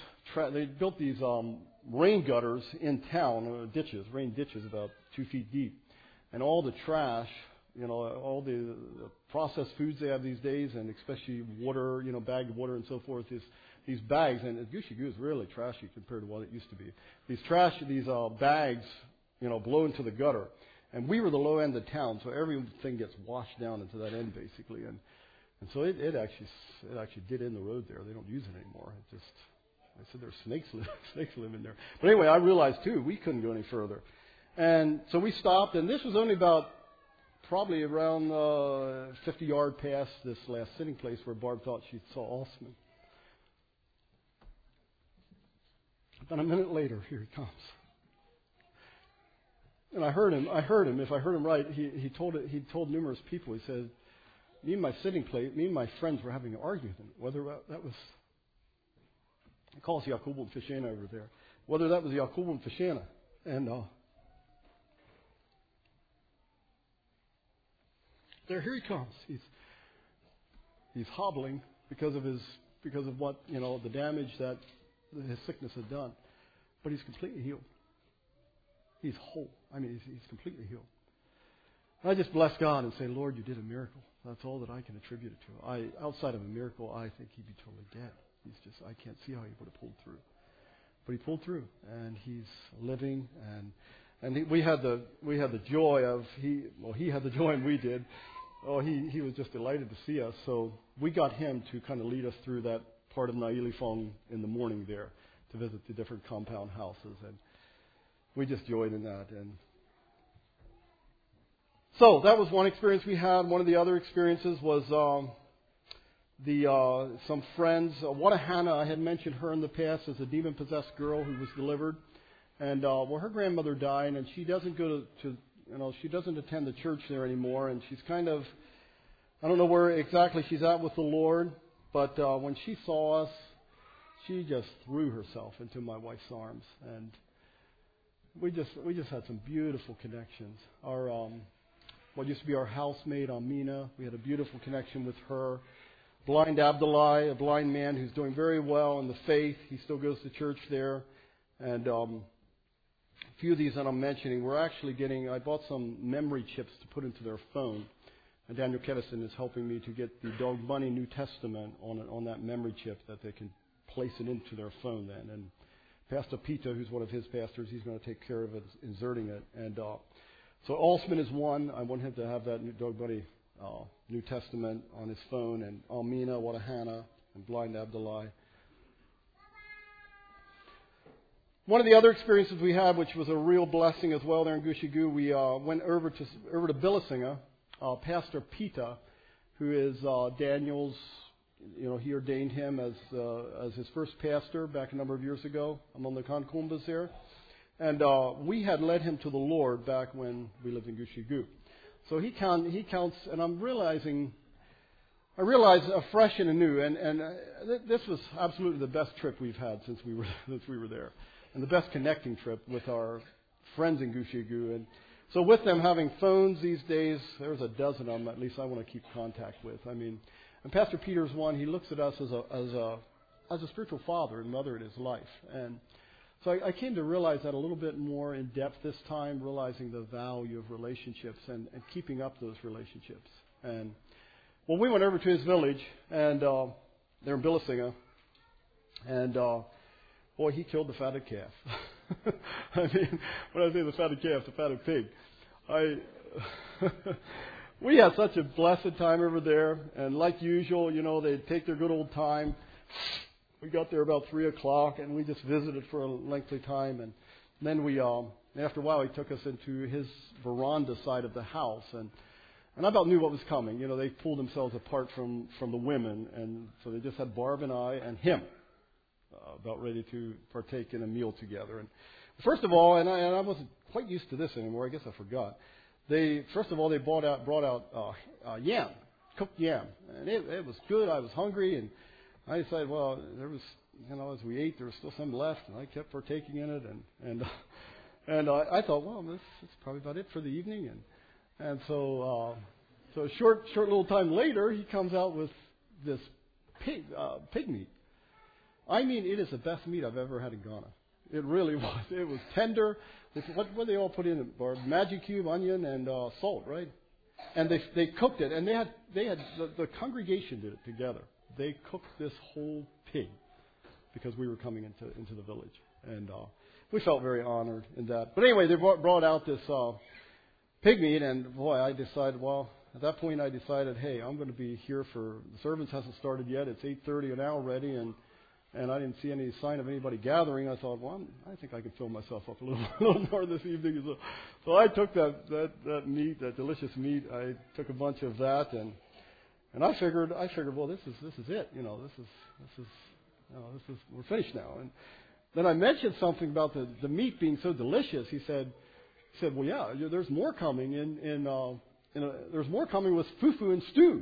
rain gutters in town, rain ditches about 2 feet deep, and all the trash all the processed foods they have these days, and especially water, bagged water and so forth. These bags, and Gushee Goo is really trashy compared to what it used to be. These bags, blow into the gutter, and we were the low end of town, so everything gets washed down into that end basically, and so it actually did in the road there. They don't use it anymore. They said there's snakes live in there. But anyway, I realized too we couldn't go any further, and so we stopped. And this was only probably around 50 yards past this last sitting place where Barb thought she saw Osman. About a minute later, here he comes, and I heard him. If I heard him right, he told numerous people. He said, me and my friends were having an argument whether that was. He calls Yakubu and Fishana over there. Whether that was Yakubu and Fishana. And here he comes. He's hobbling because of what, the damage that his sickness had done. But he's completely healed. He's whole. He's completely healed. I just bless God and say, Lord, you did a miracle. That's all that I can attribute it to. Outside of a miracle, I think he'd be totally dead. I can't see how he would have pulled through. But he pulled through, and he's living, and we had the joy of, he had the joy and we did. Oh, he was just delighted to see us. So we got him to kind of lead us through that part of Nailifong in the morning there to visit the different compound houses, and we just joyed in that. And so that was one experience we had. One of the other experiences was some friends. Hannah, I had mentioned her in the past as a demon-possessed girl who was delivered, and her grandmother died, and she doesn't go to she doesn't attend the church there anymore, and she's kind of, I don't know where exactly she's at with the Lord, but when she saw us, she just threw herself into my wife's arms, and we just had some beautiful connections. Our what used to be our housemate Amina, we had a beautiful connection with her. Blind Abdullah, a blind man who's doing very well in the faith. He still goes to church there. And a few of these that I'm mentioning, I bought some memory chips to put into their phone. And Daniel Kedison is helping me to get the Dog Bunny New Testament on that memory chip that they can place it into their phone then. And Pastor Pita, who's one of his pastors, he's going to take care of it, inserting it. And so Alsman is one. I want him to have that Dog Bunny New Testament on his phone, and Almina, Hannah, and Blind Abdullah. One of the other experiences we had, which was a real blessing as well there in Gushee Goo, we went over to Bilisinga. Pastor Pita, who is Daniel's, he ordained him as his first pastor back a number of years ago among the Kankumbas there. And we had led him to the Lord back when we lived in Gushee Goo. So he counts, and I realize afresh and anew, and this was absolutely the best trip we've had since we were there, and the best connecting trip with our friends in Gushee Goo. And so with them having phones these days, there's a dozen of them at least I want to keep contact with. And Pastor Peter's one. He looks at us as a spiritual father and mother in his life, and so I came to realize that a little bit more in depth this time, realizing the value of relationships and keeping up those relationships. And we went over to his village, and they're in Bilisinga, and he killed the fatted calf. When I say the fatted calf, the fatted pig. We had such a blessed time over there, and like usual, they take their good old time. We got there about 3 o'clock, and we just visited for a lengthy time. And then after a while, he took us into his veranda side of the house. And I about knew what was coming. They pulled themselves apart from the women. And so they just had Barb and I and him about ready to partake in a meal together. And first of all, and I wasn't quite used to this anymore. I guess I forgot. They brought out yam, cooked yam. And it was good. I was hungry, and I decided, there was, as we ate, there was still some left, and I kept partaking in it, and I thought, this is probably about it for the evening, and so a short little time later, he comes out with this pig meat. It is the best meat I've ever had in Ghana. It really was. It was tender. What they all put in it, Barb? Magic cube, onion, and salt, right? And they cooked it, and they had the congregation did it together. They cooked this whole pig because we were coming into the village, and we felt very honored in that. But anyway, they brought out this pig meat, and boy, I decided. Well, at that point, I decided, hey, I'm going to be here for the servants hasn't started yet. It's 8:30 an hour already, and I didn't see any sign of anybody gathering. I thought, well, I think I can fill myself up a little more this evening. So I took that meat, that delicious meat. I took a bunch of that, and I figured, well, this is it. This is we're finished now. And then I mentioned something about the meat being so delicious. He said, well, yeah, there's more coming there's more coming with fufu and stew.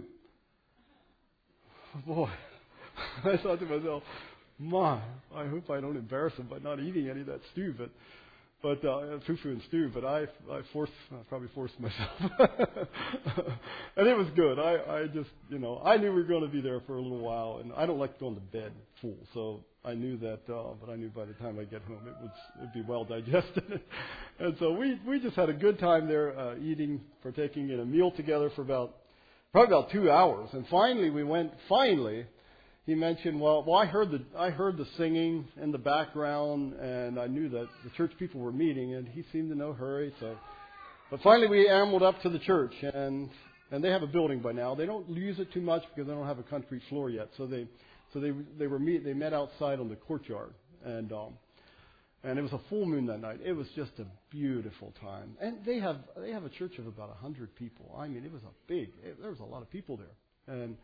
Boy, I thought to myself, my, I hope I don't embarrass him by not eating any of that stew, but fufu and stew. But I probably forced myself, and it was good. I just, I knew we were going to be there for a little while, and I don't like going to bed full, so I knew that. But I knew by the time I get home, it'd be well digested, and so we just had a good time there, partaking in a meal together for probably about 2 hours, and finally. He mentioned, well, I heard the singing in the background, and I knew that the church people were meeting, and he seemed in no hurry. But finally, we ambled up to the church, and they have a building by now. They don't use it too much because they don't have a concrete floor yet. So they met outside on the courtyard, and it was a full moon that night. It was just a beautiful time, and they have a church of about 100 people. I mean, it was there was a lot of people there, and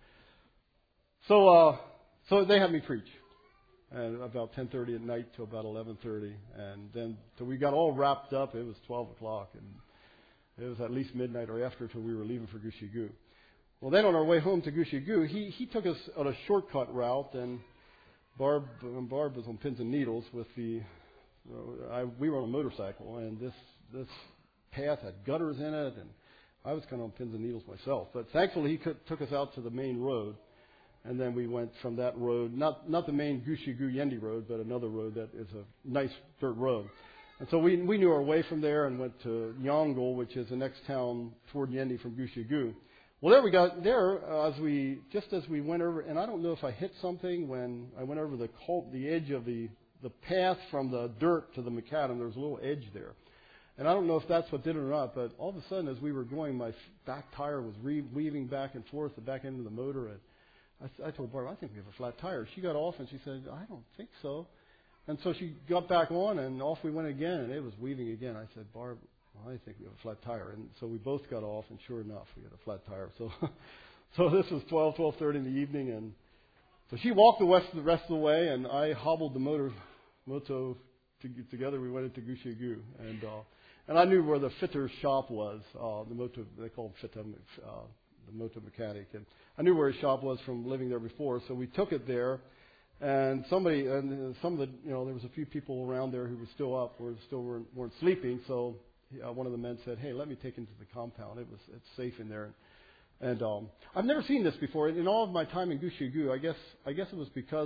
so they had me preach, and about 10:30 at night to about 11:30, and then till we got all wrapped up. It was 12 o'clock, and it was at least midnight or after till we were leaving for Gushegu. Well, then on our way home to Gushegu, he took us on a shortcut route, and Barb was on pins and needles with we were on a motorcycle, and this path had gutters in it, and I was kind of on pins and needles myself. But thankfully, he took us out to the main road. And then we went from that road, not the main Gushegu Yendi road, but another road that is a nice dirt road. And so we knew our way from there and went to Nyongol, which is the next town toward Yendi from Gushegu. Well, there we got there as we went over, and I don't know if I hit something when I went over the edge of the path from the dirt to the macadam. There was a little edge there. And I don't know if that's what did it or not, but all of a sudden as we were going, my back tire was weaving back and forth, the back end of the motor, and I told Barb, I think we have a flat tire. She got off and she said, I don't think so. And so she got back on and off we went again, and it was weaving again. I said, Barb, I think we have a flat tire. And so we both got off, and sure enough, we had a flat tire. So this was 12:30 in the evening, and so she walked the rest of the way, and I hobbled the moto together. We went into Gushegu, and I knew where the fitter's shop was. The moto, they called fitter. The motor mechanic, and I knew where his shop was from living there before, so we took it there. And some of the, there was a few people around there who were still up, weren't sleeping. So one of the men said, "Hey, let me take him to the compound. It's safe in there." And I've never seen this before. In all of my time in Gushegu, I guess it was because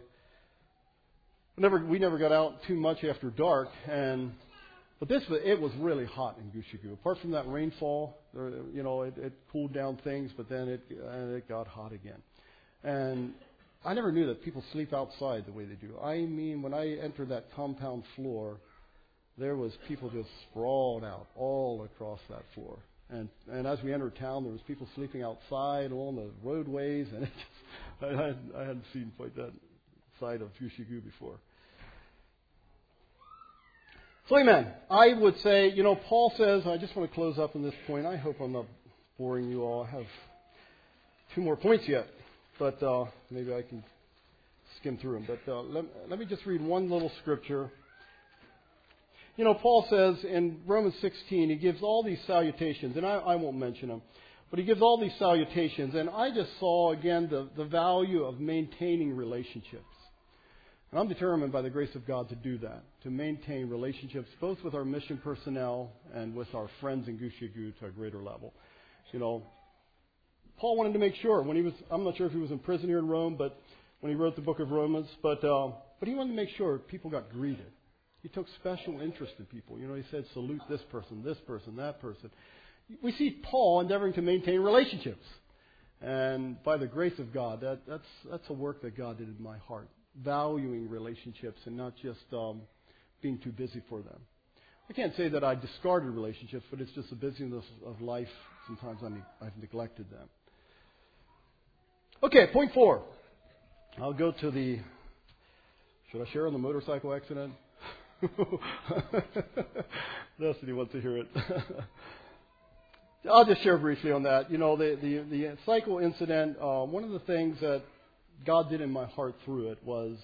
we never got out too much after dark, but it was really hot in Gushegu. Apart from that rainfall, it cooled down things, but then it got hot again. And I never knew that people sleep outside the way they do. I mean, when I entered that compound floor, there was people just sprawled out all across that floor. And as we entered town, there was people sleeping outside along the roadways, and I hadn't seen quite that side of Gushegu before. So amen. I would say, Paul says, I just want to close up on this point. I hope I'm not boring you all. I have 2 more points yet, but maybe I can skim through them. But let me just read one little scripture. Paul says in Romans 16, he gives all these salutations, and I won't mention them, but he gives all these salutations, and I just saw, again, the value of maintaining relationships. And I'm determined by the grace of God to do that, to maintain relationships both with our mission personnel and with our friends in Gushegu to a greater level. Paul wanted to make sure I'm not sure if he was in prison here in Rome, but when he wrote the book of Romans, but he wanted to make sure people got greeted. He took special interest in people. He said, salute this person, that person. we see Paul endeavoring to maintain relationships. And by the grace of God, that's a work that God did in my heart, valuing relationships and not just being too busy for them. I can't say that I discarded relationships, but it's just the busyness of life. Sometimes I've neglected them. Okay, point 4. I'll go to the... Should I share on the motorcycle accident? Destiny wants to hear it. I'll just share briefly on that. You know, the cycle incident, one of the things that God did in my heart through it was,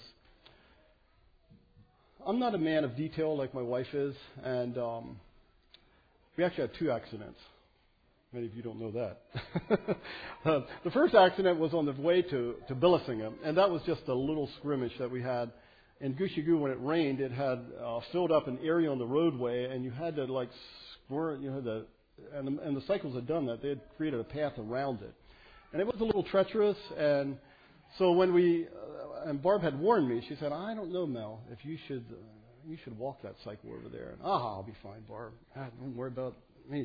I'm not a man of detail like my wife is, and we actually had 2 accidents. Many of you don't know that. The first accident was on the way to Billesingam, and that was just a little scrimmage that we had. In Gushie Goo, when it rained, it had filled up an area on the roadway, and you had to like squirt, and the cycles had done that. They had created a path around it. And it was a little treacherous, and so when and Barb had warned me, she said, I don't know, Mel, if you should walk that cycle over there. And, I'll be fine, Barb. Don't worry about me.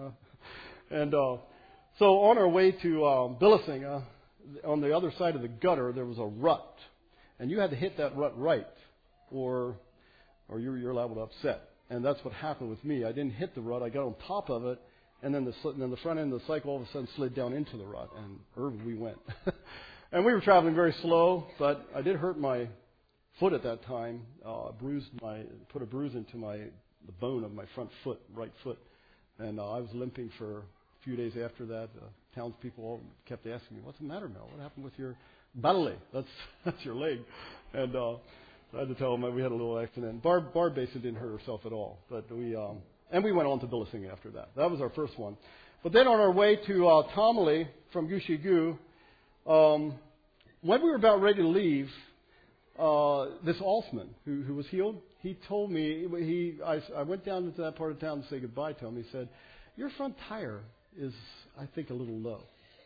So on our way to Billesingam, on the other side of the gutter, there was a rut. And you had to hit that rut right, or you're liable to upset. And that's what happened with me. I didn't hit the rut. I got on top of it, and then the front end of the cycle all of a sudden slid down into the rut, and we went. And we were traveling very slow, but I did hurt my foot at that time. Put a bruise into the bone of my front foot, right foot, and I was limping for a few days after that. Townspeople all kept asking me, "What's the matter, Mel? What happened with your ballet? That's your leg." And I had to tell them we had a little accident. Barb basically didn't hurt herself at all, but we went on to Billesingam after that. That was our first one. But then on our way to Tomalee from Gushie Goo, when we were about ready to leave, this Alsman who was healed, he told me, I went down into that part of town to say goodbye to him. He said, "Your front tire is, I think, a little low."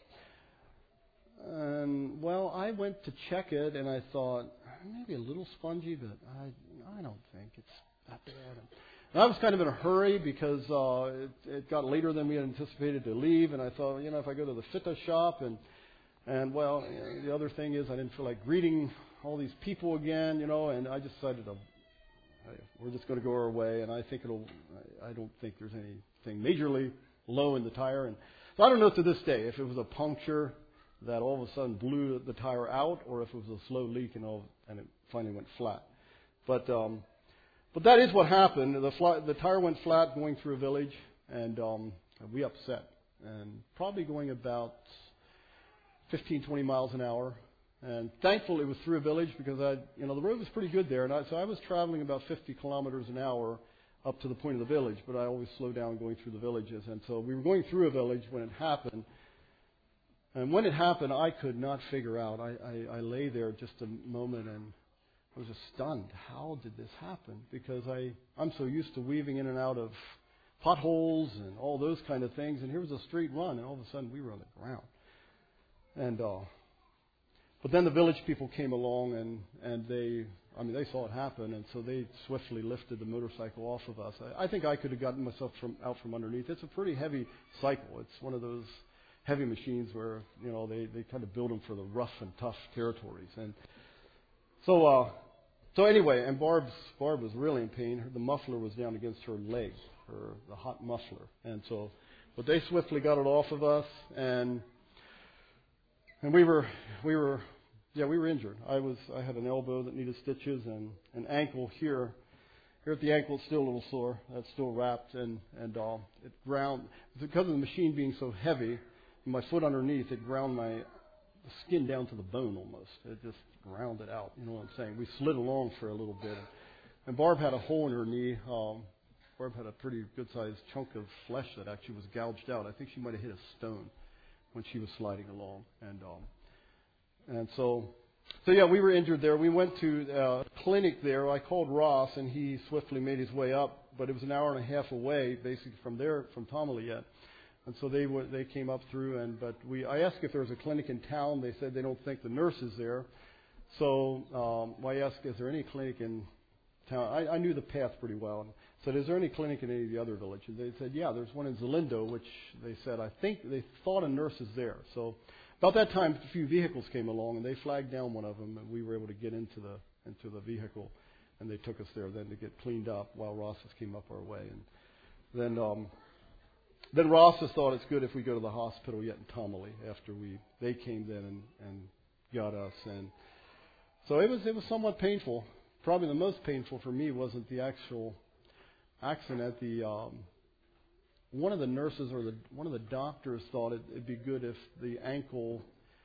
And, well, I went to check it, and I thought, maybe a little spongy, but I don't think it's that bad. And I was kind of in a hurry because it got later than we had anticipated to leave, and I thought, if I go to the Fitta shop, and well, the other thing is I didn't feel like greeting all these people again, and I just decided we're just going to go our way, and I don't think there's anything majorly low in the tire. And so I don't know to this day if it was a puncture that all of a sudden blew the tire out, or if it was a slow leak and it finally went flat. But that is what happened. The tire went flat going through a village, and we upset, and probably going about 15, 20 miles an hour. And thankfully it was through a village because the road was pretty good there, so I was traveling about 50 kilometers an hour up to the point of the village, but I always slow down going through the villages. And so we were going through a village when it happened. And when it happened, I could not figure out. I lay there just a moment, and I was just stunned. How did this happen? Because I'm so used to weaving in and out of potholes and all those kind of things. And here was a straight run, and all of a sudden we were on the ground. And but then the village people came along, and they saw it happen, and so they swiftly lifted the motorcycle off of us. I think I could have gotten myself out from underneath. It's a pretty heavy cycle. It's one of those heavy machines where they kind of build them for the rough and tough territories. And so anyway, and Barb was really in pain. The muffler was down against her leg, the hot muffler. And so, but they swiftly got it off of us, and we were injured. I had an elbow that needed stitches, and an ankle here. Here at the ankle, it's still a little sore. That's still wrapped, and it ground because of the machine being so heavy. My foot underneath, it ground the skin down to the bone almost. It just ground it out. You know what I'm saying? We slid along for a little bit, and Barb had a hole in her knee. Barb had a pretty good-sized chunk of flesh that actually was gouged out. I think she might have hit a stone when she was sliding along, and so yeah, we were injured there. We went to a clinic there. I called Ross, and he swiftly made his way up, but it was an hour and a half away, basically from Tomalee yet. And so they came up through, but I asked if there was a clinic in town. They said they don't think the nurse is there. So I asked, is there any clinic in town? I knew the path pretty well. said, is there any clinic in any of the other villages? They said, yeah, there's one in Zalindo, which they said, I think they thought a nurse is there. So about that time, a few vehicles came along, and they flagged down one of them, and we were able to get into the vehicle, and they took us there then to get cleaned up while Ross's came up our way. And then Ross's thought it's good if we go to the hospital yet in Tamale after they came then and got us. And so it was somewhat painful. Probably the most painful for me wasn't the actual accident. One of the nurses or one of the doctors thought it'd be good if the ankle.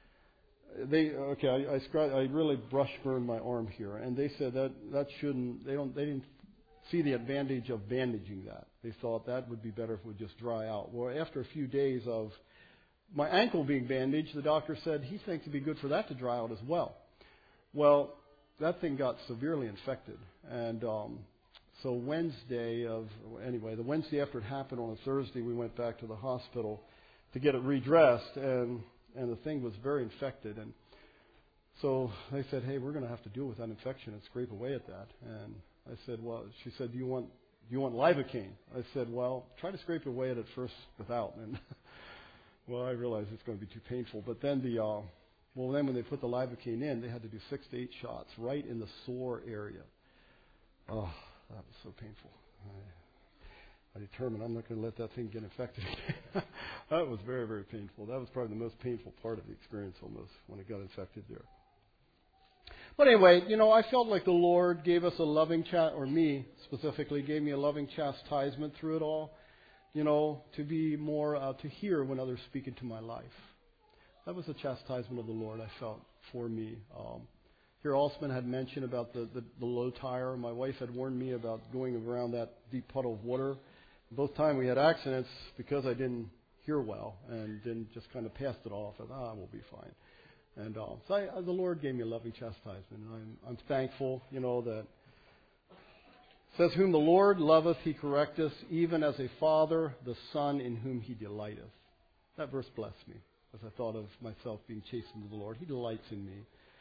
I really brush burned my arm here, and they said that shouldn't. They didn't see the advantage of bandaging that. They thought that would be better if it would just dry out. Well, after a few days of my ankle being bandaged, the doctor said he thinks it'd be good for that to dry out as well. Well, that thing got severely infected, and so the Wednesday after it happened on a Thursday, we went back to the hospital to get it redressed, and the thing was very infected. And so they said, hey, we're going to have to deal with that infection and scrape away at that. And I said, well, she said, do you want Lidocaine? I said, well, try to scrape away at it first without. And well, I realized it's going to be too painful. But then then when they put the Lidocaine in, they had to do 6 to 8 shots right in the sore area. Oh, that was so painful. I determined I'm not going to let that thing get infected again. That was very, very painful. That was probably the most painful part of the experience almost when it got infected there. But anyway, I felt like the Lord gave us a loving or me specifically, gave me a loving chastisement through it all, to be more, to hear when others speak into my life. That was a chastisement of the Lord, I felt, for me. Here, Alsman had mentioned about the low tire. My wife had warned me about going around that deep puddle of water. Both times we had accidents because I didn't hear well and didn't just kind of passed it off as, we'll be fine. And so the Lord gave me a loving chastisement. And I'm thankful, that it says, whom the Lord loveth, he correcteth, even as a father the son in whom he delighteth. That verse blessed me as I thought of myself being chastened of the Lord. He delights in me.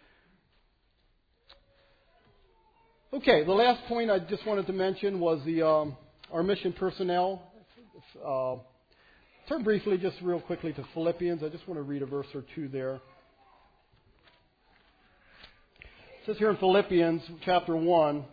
Okay, the last point I just wanted to mention was our mission personnel. Turn briefly, just real quickly, to Philippians. I just want to read a verse or two there. It says here in Philippians chapter 1,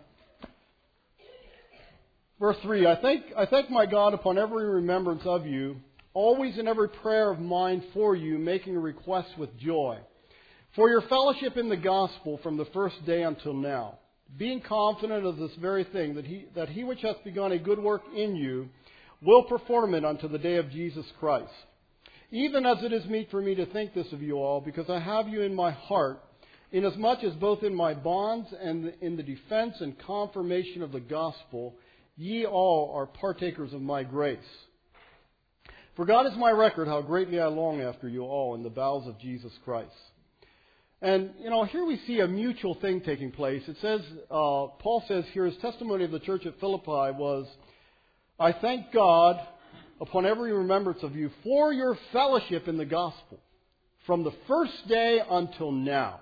verse 3, I thank my God upon every remembrance of you, always in every prayer of mine for you, making a request with joy, for your fellowship in the gospel from the first day until now, being confident of this very thing, that he which hath begun a good work in you will perform it unto the day of Jesus Christ. Even as it is meet for me to think this of you all, because I have you in my heart, inasmuch as both in my bonds and in the defense and confirmation of the gospel, ye all are partakers of my grace. For God is my record, how greatly I long after you all in the bowels of Jesus Christ. And, here we see a mutual thing taking place. It says, Paul says here, his testimony of the church at Philippi was, I thank God upon every remembrance of you for your fellowship in the gospel from the first day until now.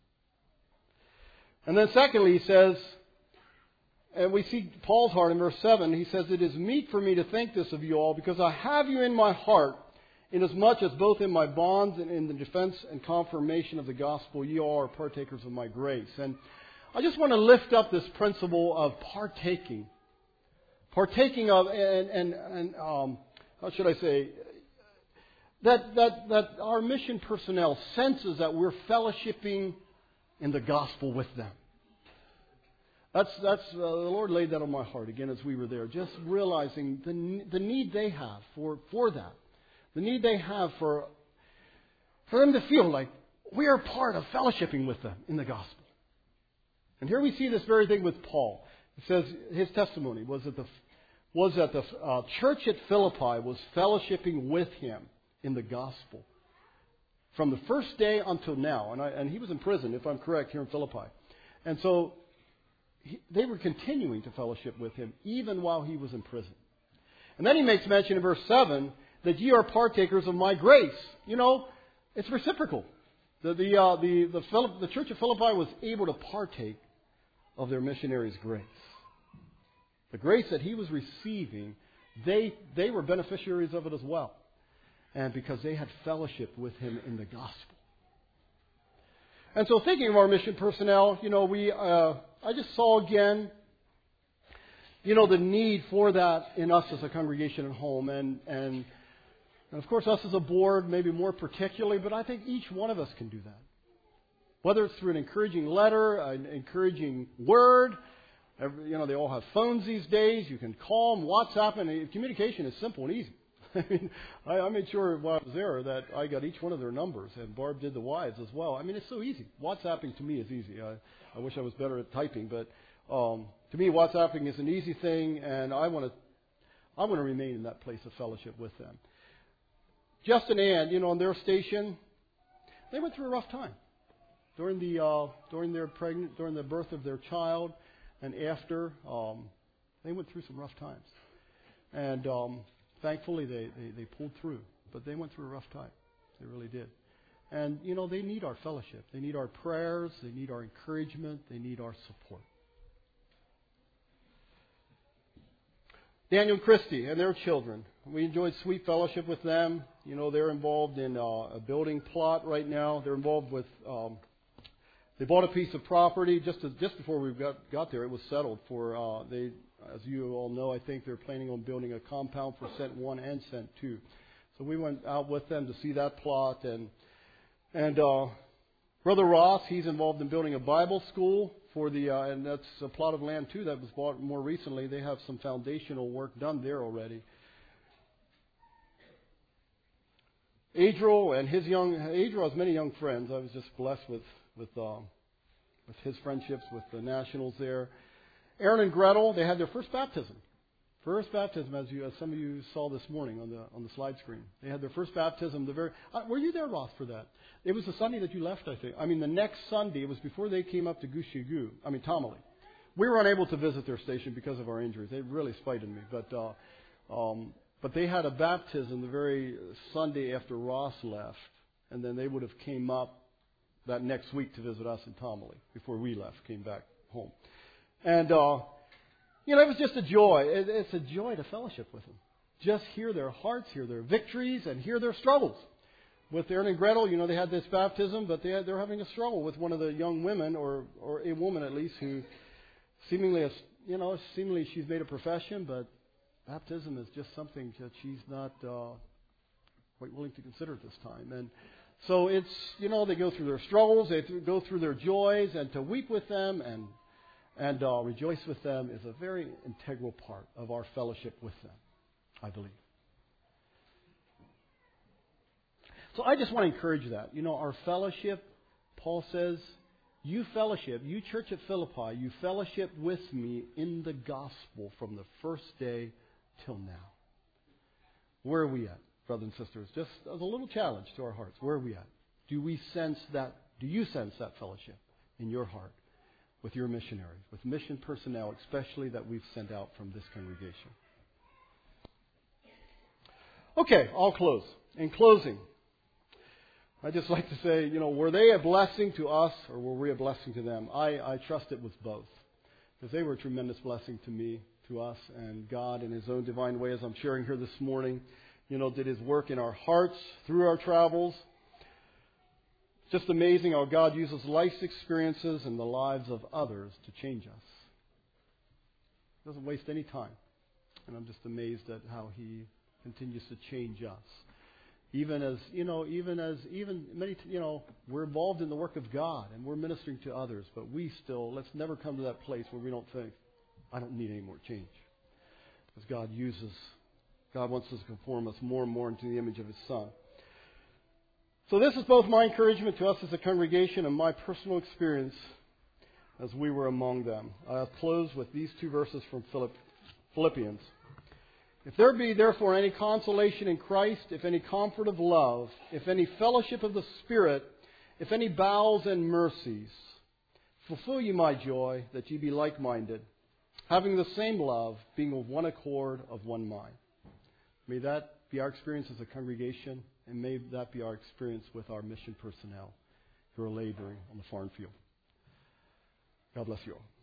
And then secondly, he says, and we see Paul's heart in verse 7, he says, it is meet for me to think this of you all, because I have you in my heart, inasmuch as both in my bonds and in the defense and confirmation of the gospel, ye all are partakers of my grace. And I just want to lift up this principle of partaking. Partaking of, how should I say, that our mission personnel senses that we're fellowshipping in the gospel with them. That's the Lord laid that on my heart again as we were there, just realizing the need they have for that. The need they have for them to feel like we are part of fellowshipping with them in the gospel. And here we see this very thing with Paul. It says his testimony was that the church at Philippi was fellowshipping with him in the gospel from the first day until now. And he was in prison, if I'm correct, here in Philippi. And so they were continuing to fellowship with him even while he was in prison. And then he makes mention in verse 7 that ye are partakers of my grace. It's reciprocal. The church of Philippi was able to partake of their missionaries' grace. The grace that he was receiving, they were beneficiaries of it as well. And because they had fellowship with him in the gospel. And so thinking of our mission personnel, I just saw again, the need for that in us as a congregation at home. And of course us as a board, maybe more particularly, but I think each one of us can do that. Whether it's through an encouraging letter, an encouraging word. They all have phones these days. You can call them, WhatsApp, and communication is simple and easy. I made sure while I was there that I got each one of their numbers, and Barb did the wives as well. It's so easy. WhatsApping to me is easy. I wish I was better at typing, but to me, WhatsApping is an easy thing, and I want to remain in that place of fellowship with them. Justin and Ann, on their station, they went through a rough time during the birth of their child, and after they went through some rough times, and thankfully, they pulled through, but they went through a rough time. They really did. And, they need our fellowship. They need our prayers. They need our encouragement. They need our support. Daniel and Christy and their children. We enjoyed sweet fellowship with them. They're involved in a building plot right now. They're involved with... they bought a piece of property just before we got there. It was settled for... As you all know, I think they're planning on building a compound for Cent 1 and Cent 2. So we went out with them to see that plot. And Brother Ross, he's involved in building a Bible school for and that's a plot of land too that was bought more recently. They have some foundational work done there already. Adriel has many young friends. I was just blessed with his friendships with the nationals there. Aaron and Gretel, they had their first baptism. First baptism, as some of you saw this morning on the slide screen. They had their first baptism. Were you there, Ross, for that? It was the Sunday that you left, I think. the next Sunday. It was before they came up to Tamale. We were unable to visit their station because of our injuries. They really spited me. But they had a baptism the very Sunday after Ross left. And then they would have came up that next week to visit us in Tamale before we came back home. And, it was just a joy. It's a joy to fellowship with them. Just hear their hearts, hear their victories, and hear their struggles. With Aaron and Gretel, they had this baptism, but they're having a struggle with one of the young women, or a woman at least, who seemingly she's made a profession, but baptism is just something that she's not quite willing to consider at this time. And so it's, they go through their struggles, they go through their joys, and to weep with them and rejoice with them is a very integral part of our fellowship with them, I believe. So I just want to encourage that. Our fellowship, Paul says, you church at Philippi, you fellowship with me in the gospel from the first day till now. Where are we at, brothers and sisters? Just as a little challenge to our hearts. Where are we at? Do you sense that fellowship in your heart? With your missionaries, with mission personnel, especially that we've sent out from this congregation. Okay, I'll close. In closing, I'd just like to say, were they a blessing to us or were we a blessing to them? I trust it was both. Because they were a tremendous blessing to me, to us, and God in His own divine way, as I'm sharing here this morning, did His work in our hearts through our travels. It's just amazing how God uses life's experiences and the lives of others to change us. He doesn't waste any time. And I'm just amazed at how He continues to change us. Even we're involved in the work of God and we're ministering to others, but let's never come to that place where we don't think, I don't need any more change. Because God wants us to conform us more and more into the image of His Son. So this is both my encouragement to us as a congregation and my personal experience as we were among them. I'll close with these two verses from Philippians. If there be therefore any consolation in Christ, if any comfort of love, if any fellowship of the Spirit, if any bowels and mercies, fulfill ye my joy, that ye be like-minded, having the same love, being of one accord, of one mind. May that be our experience as a congregation, and may that be our experience with our mission personnel who are laboring on the foreign field. God bless you all.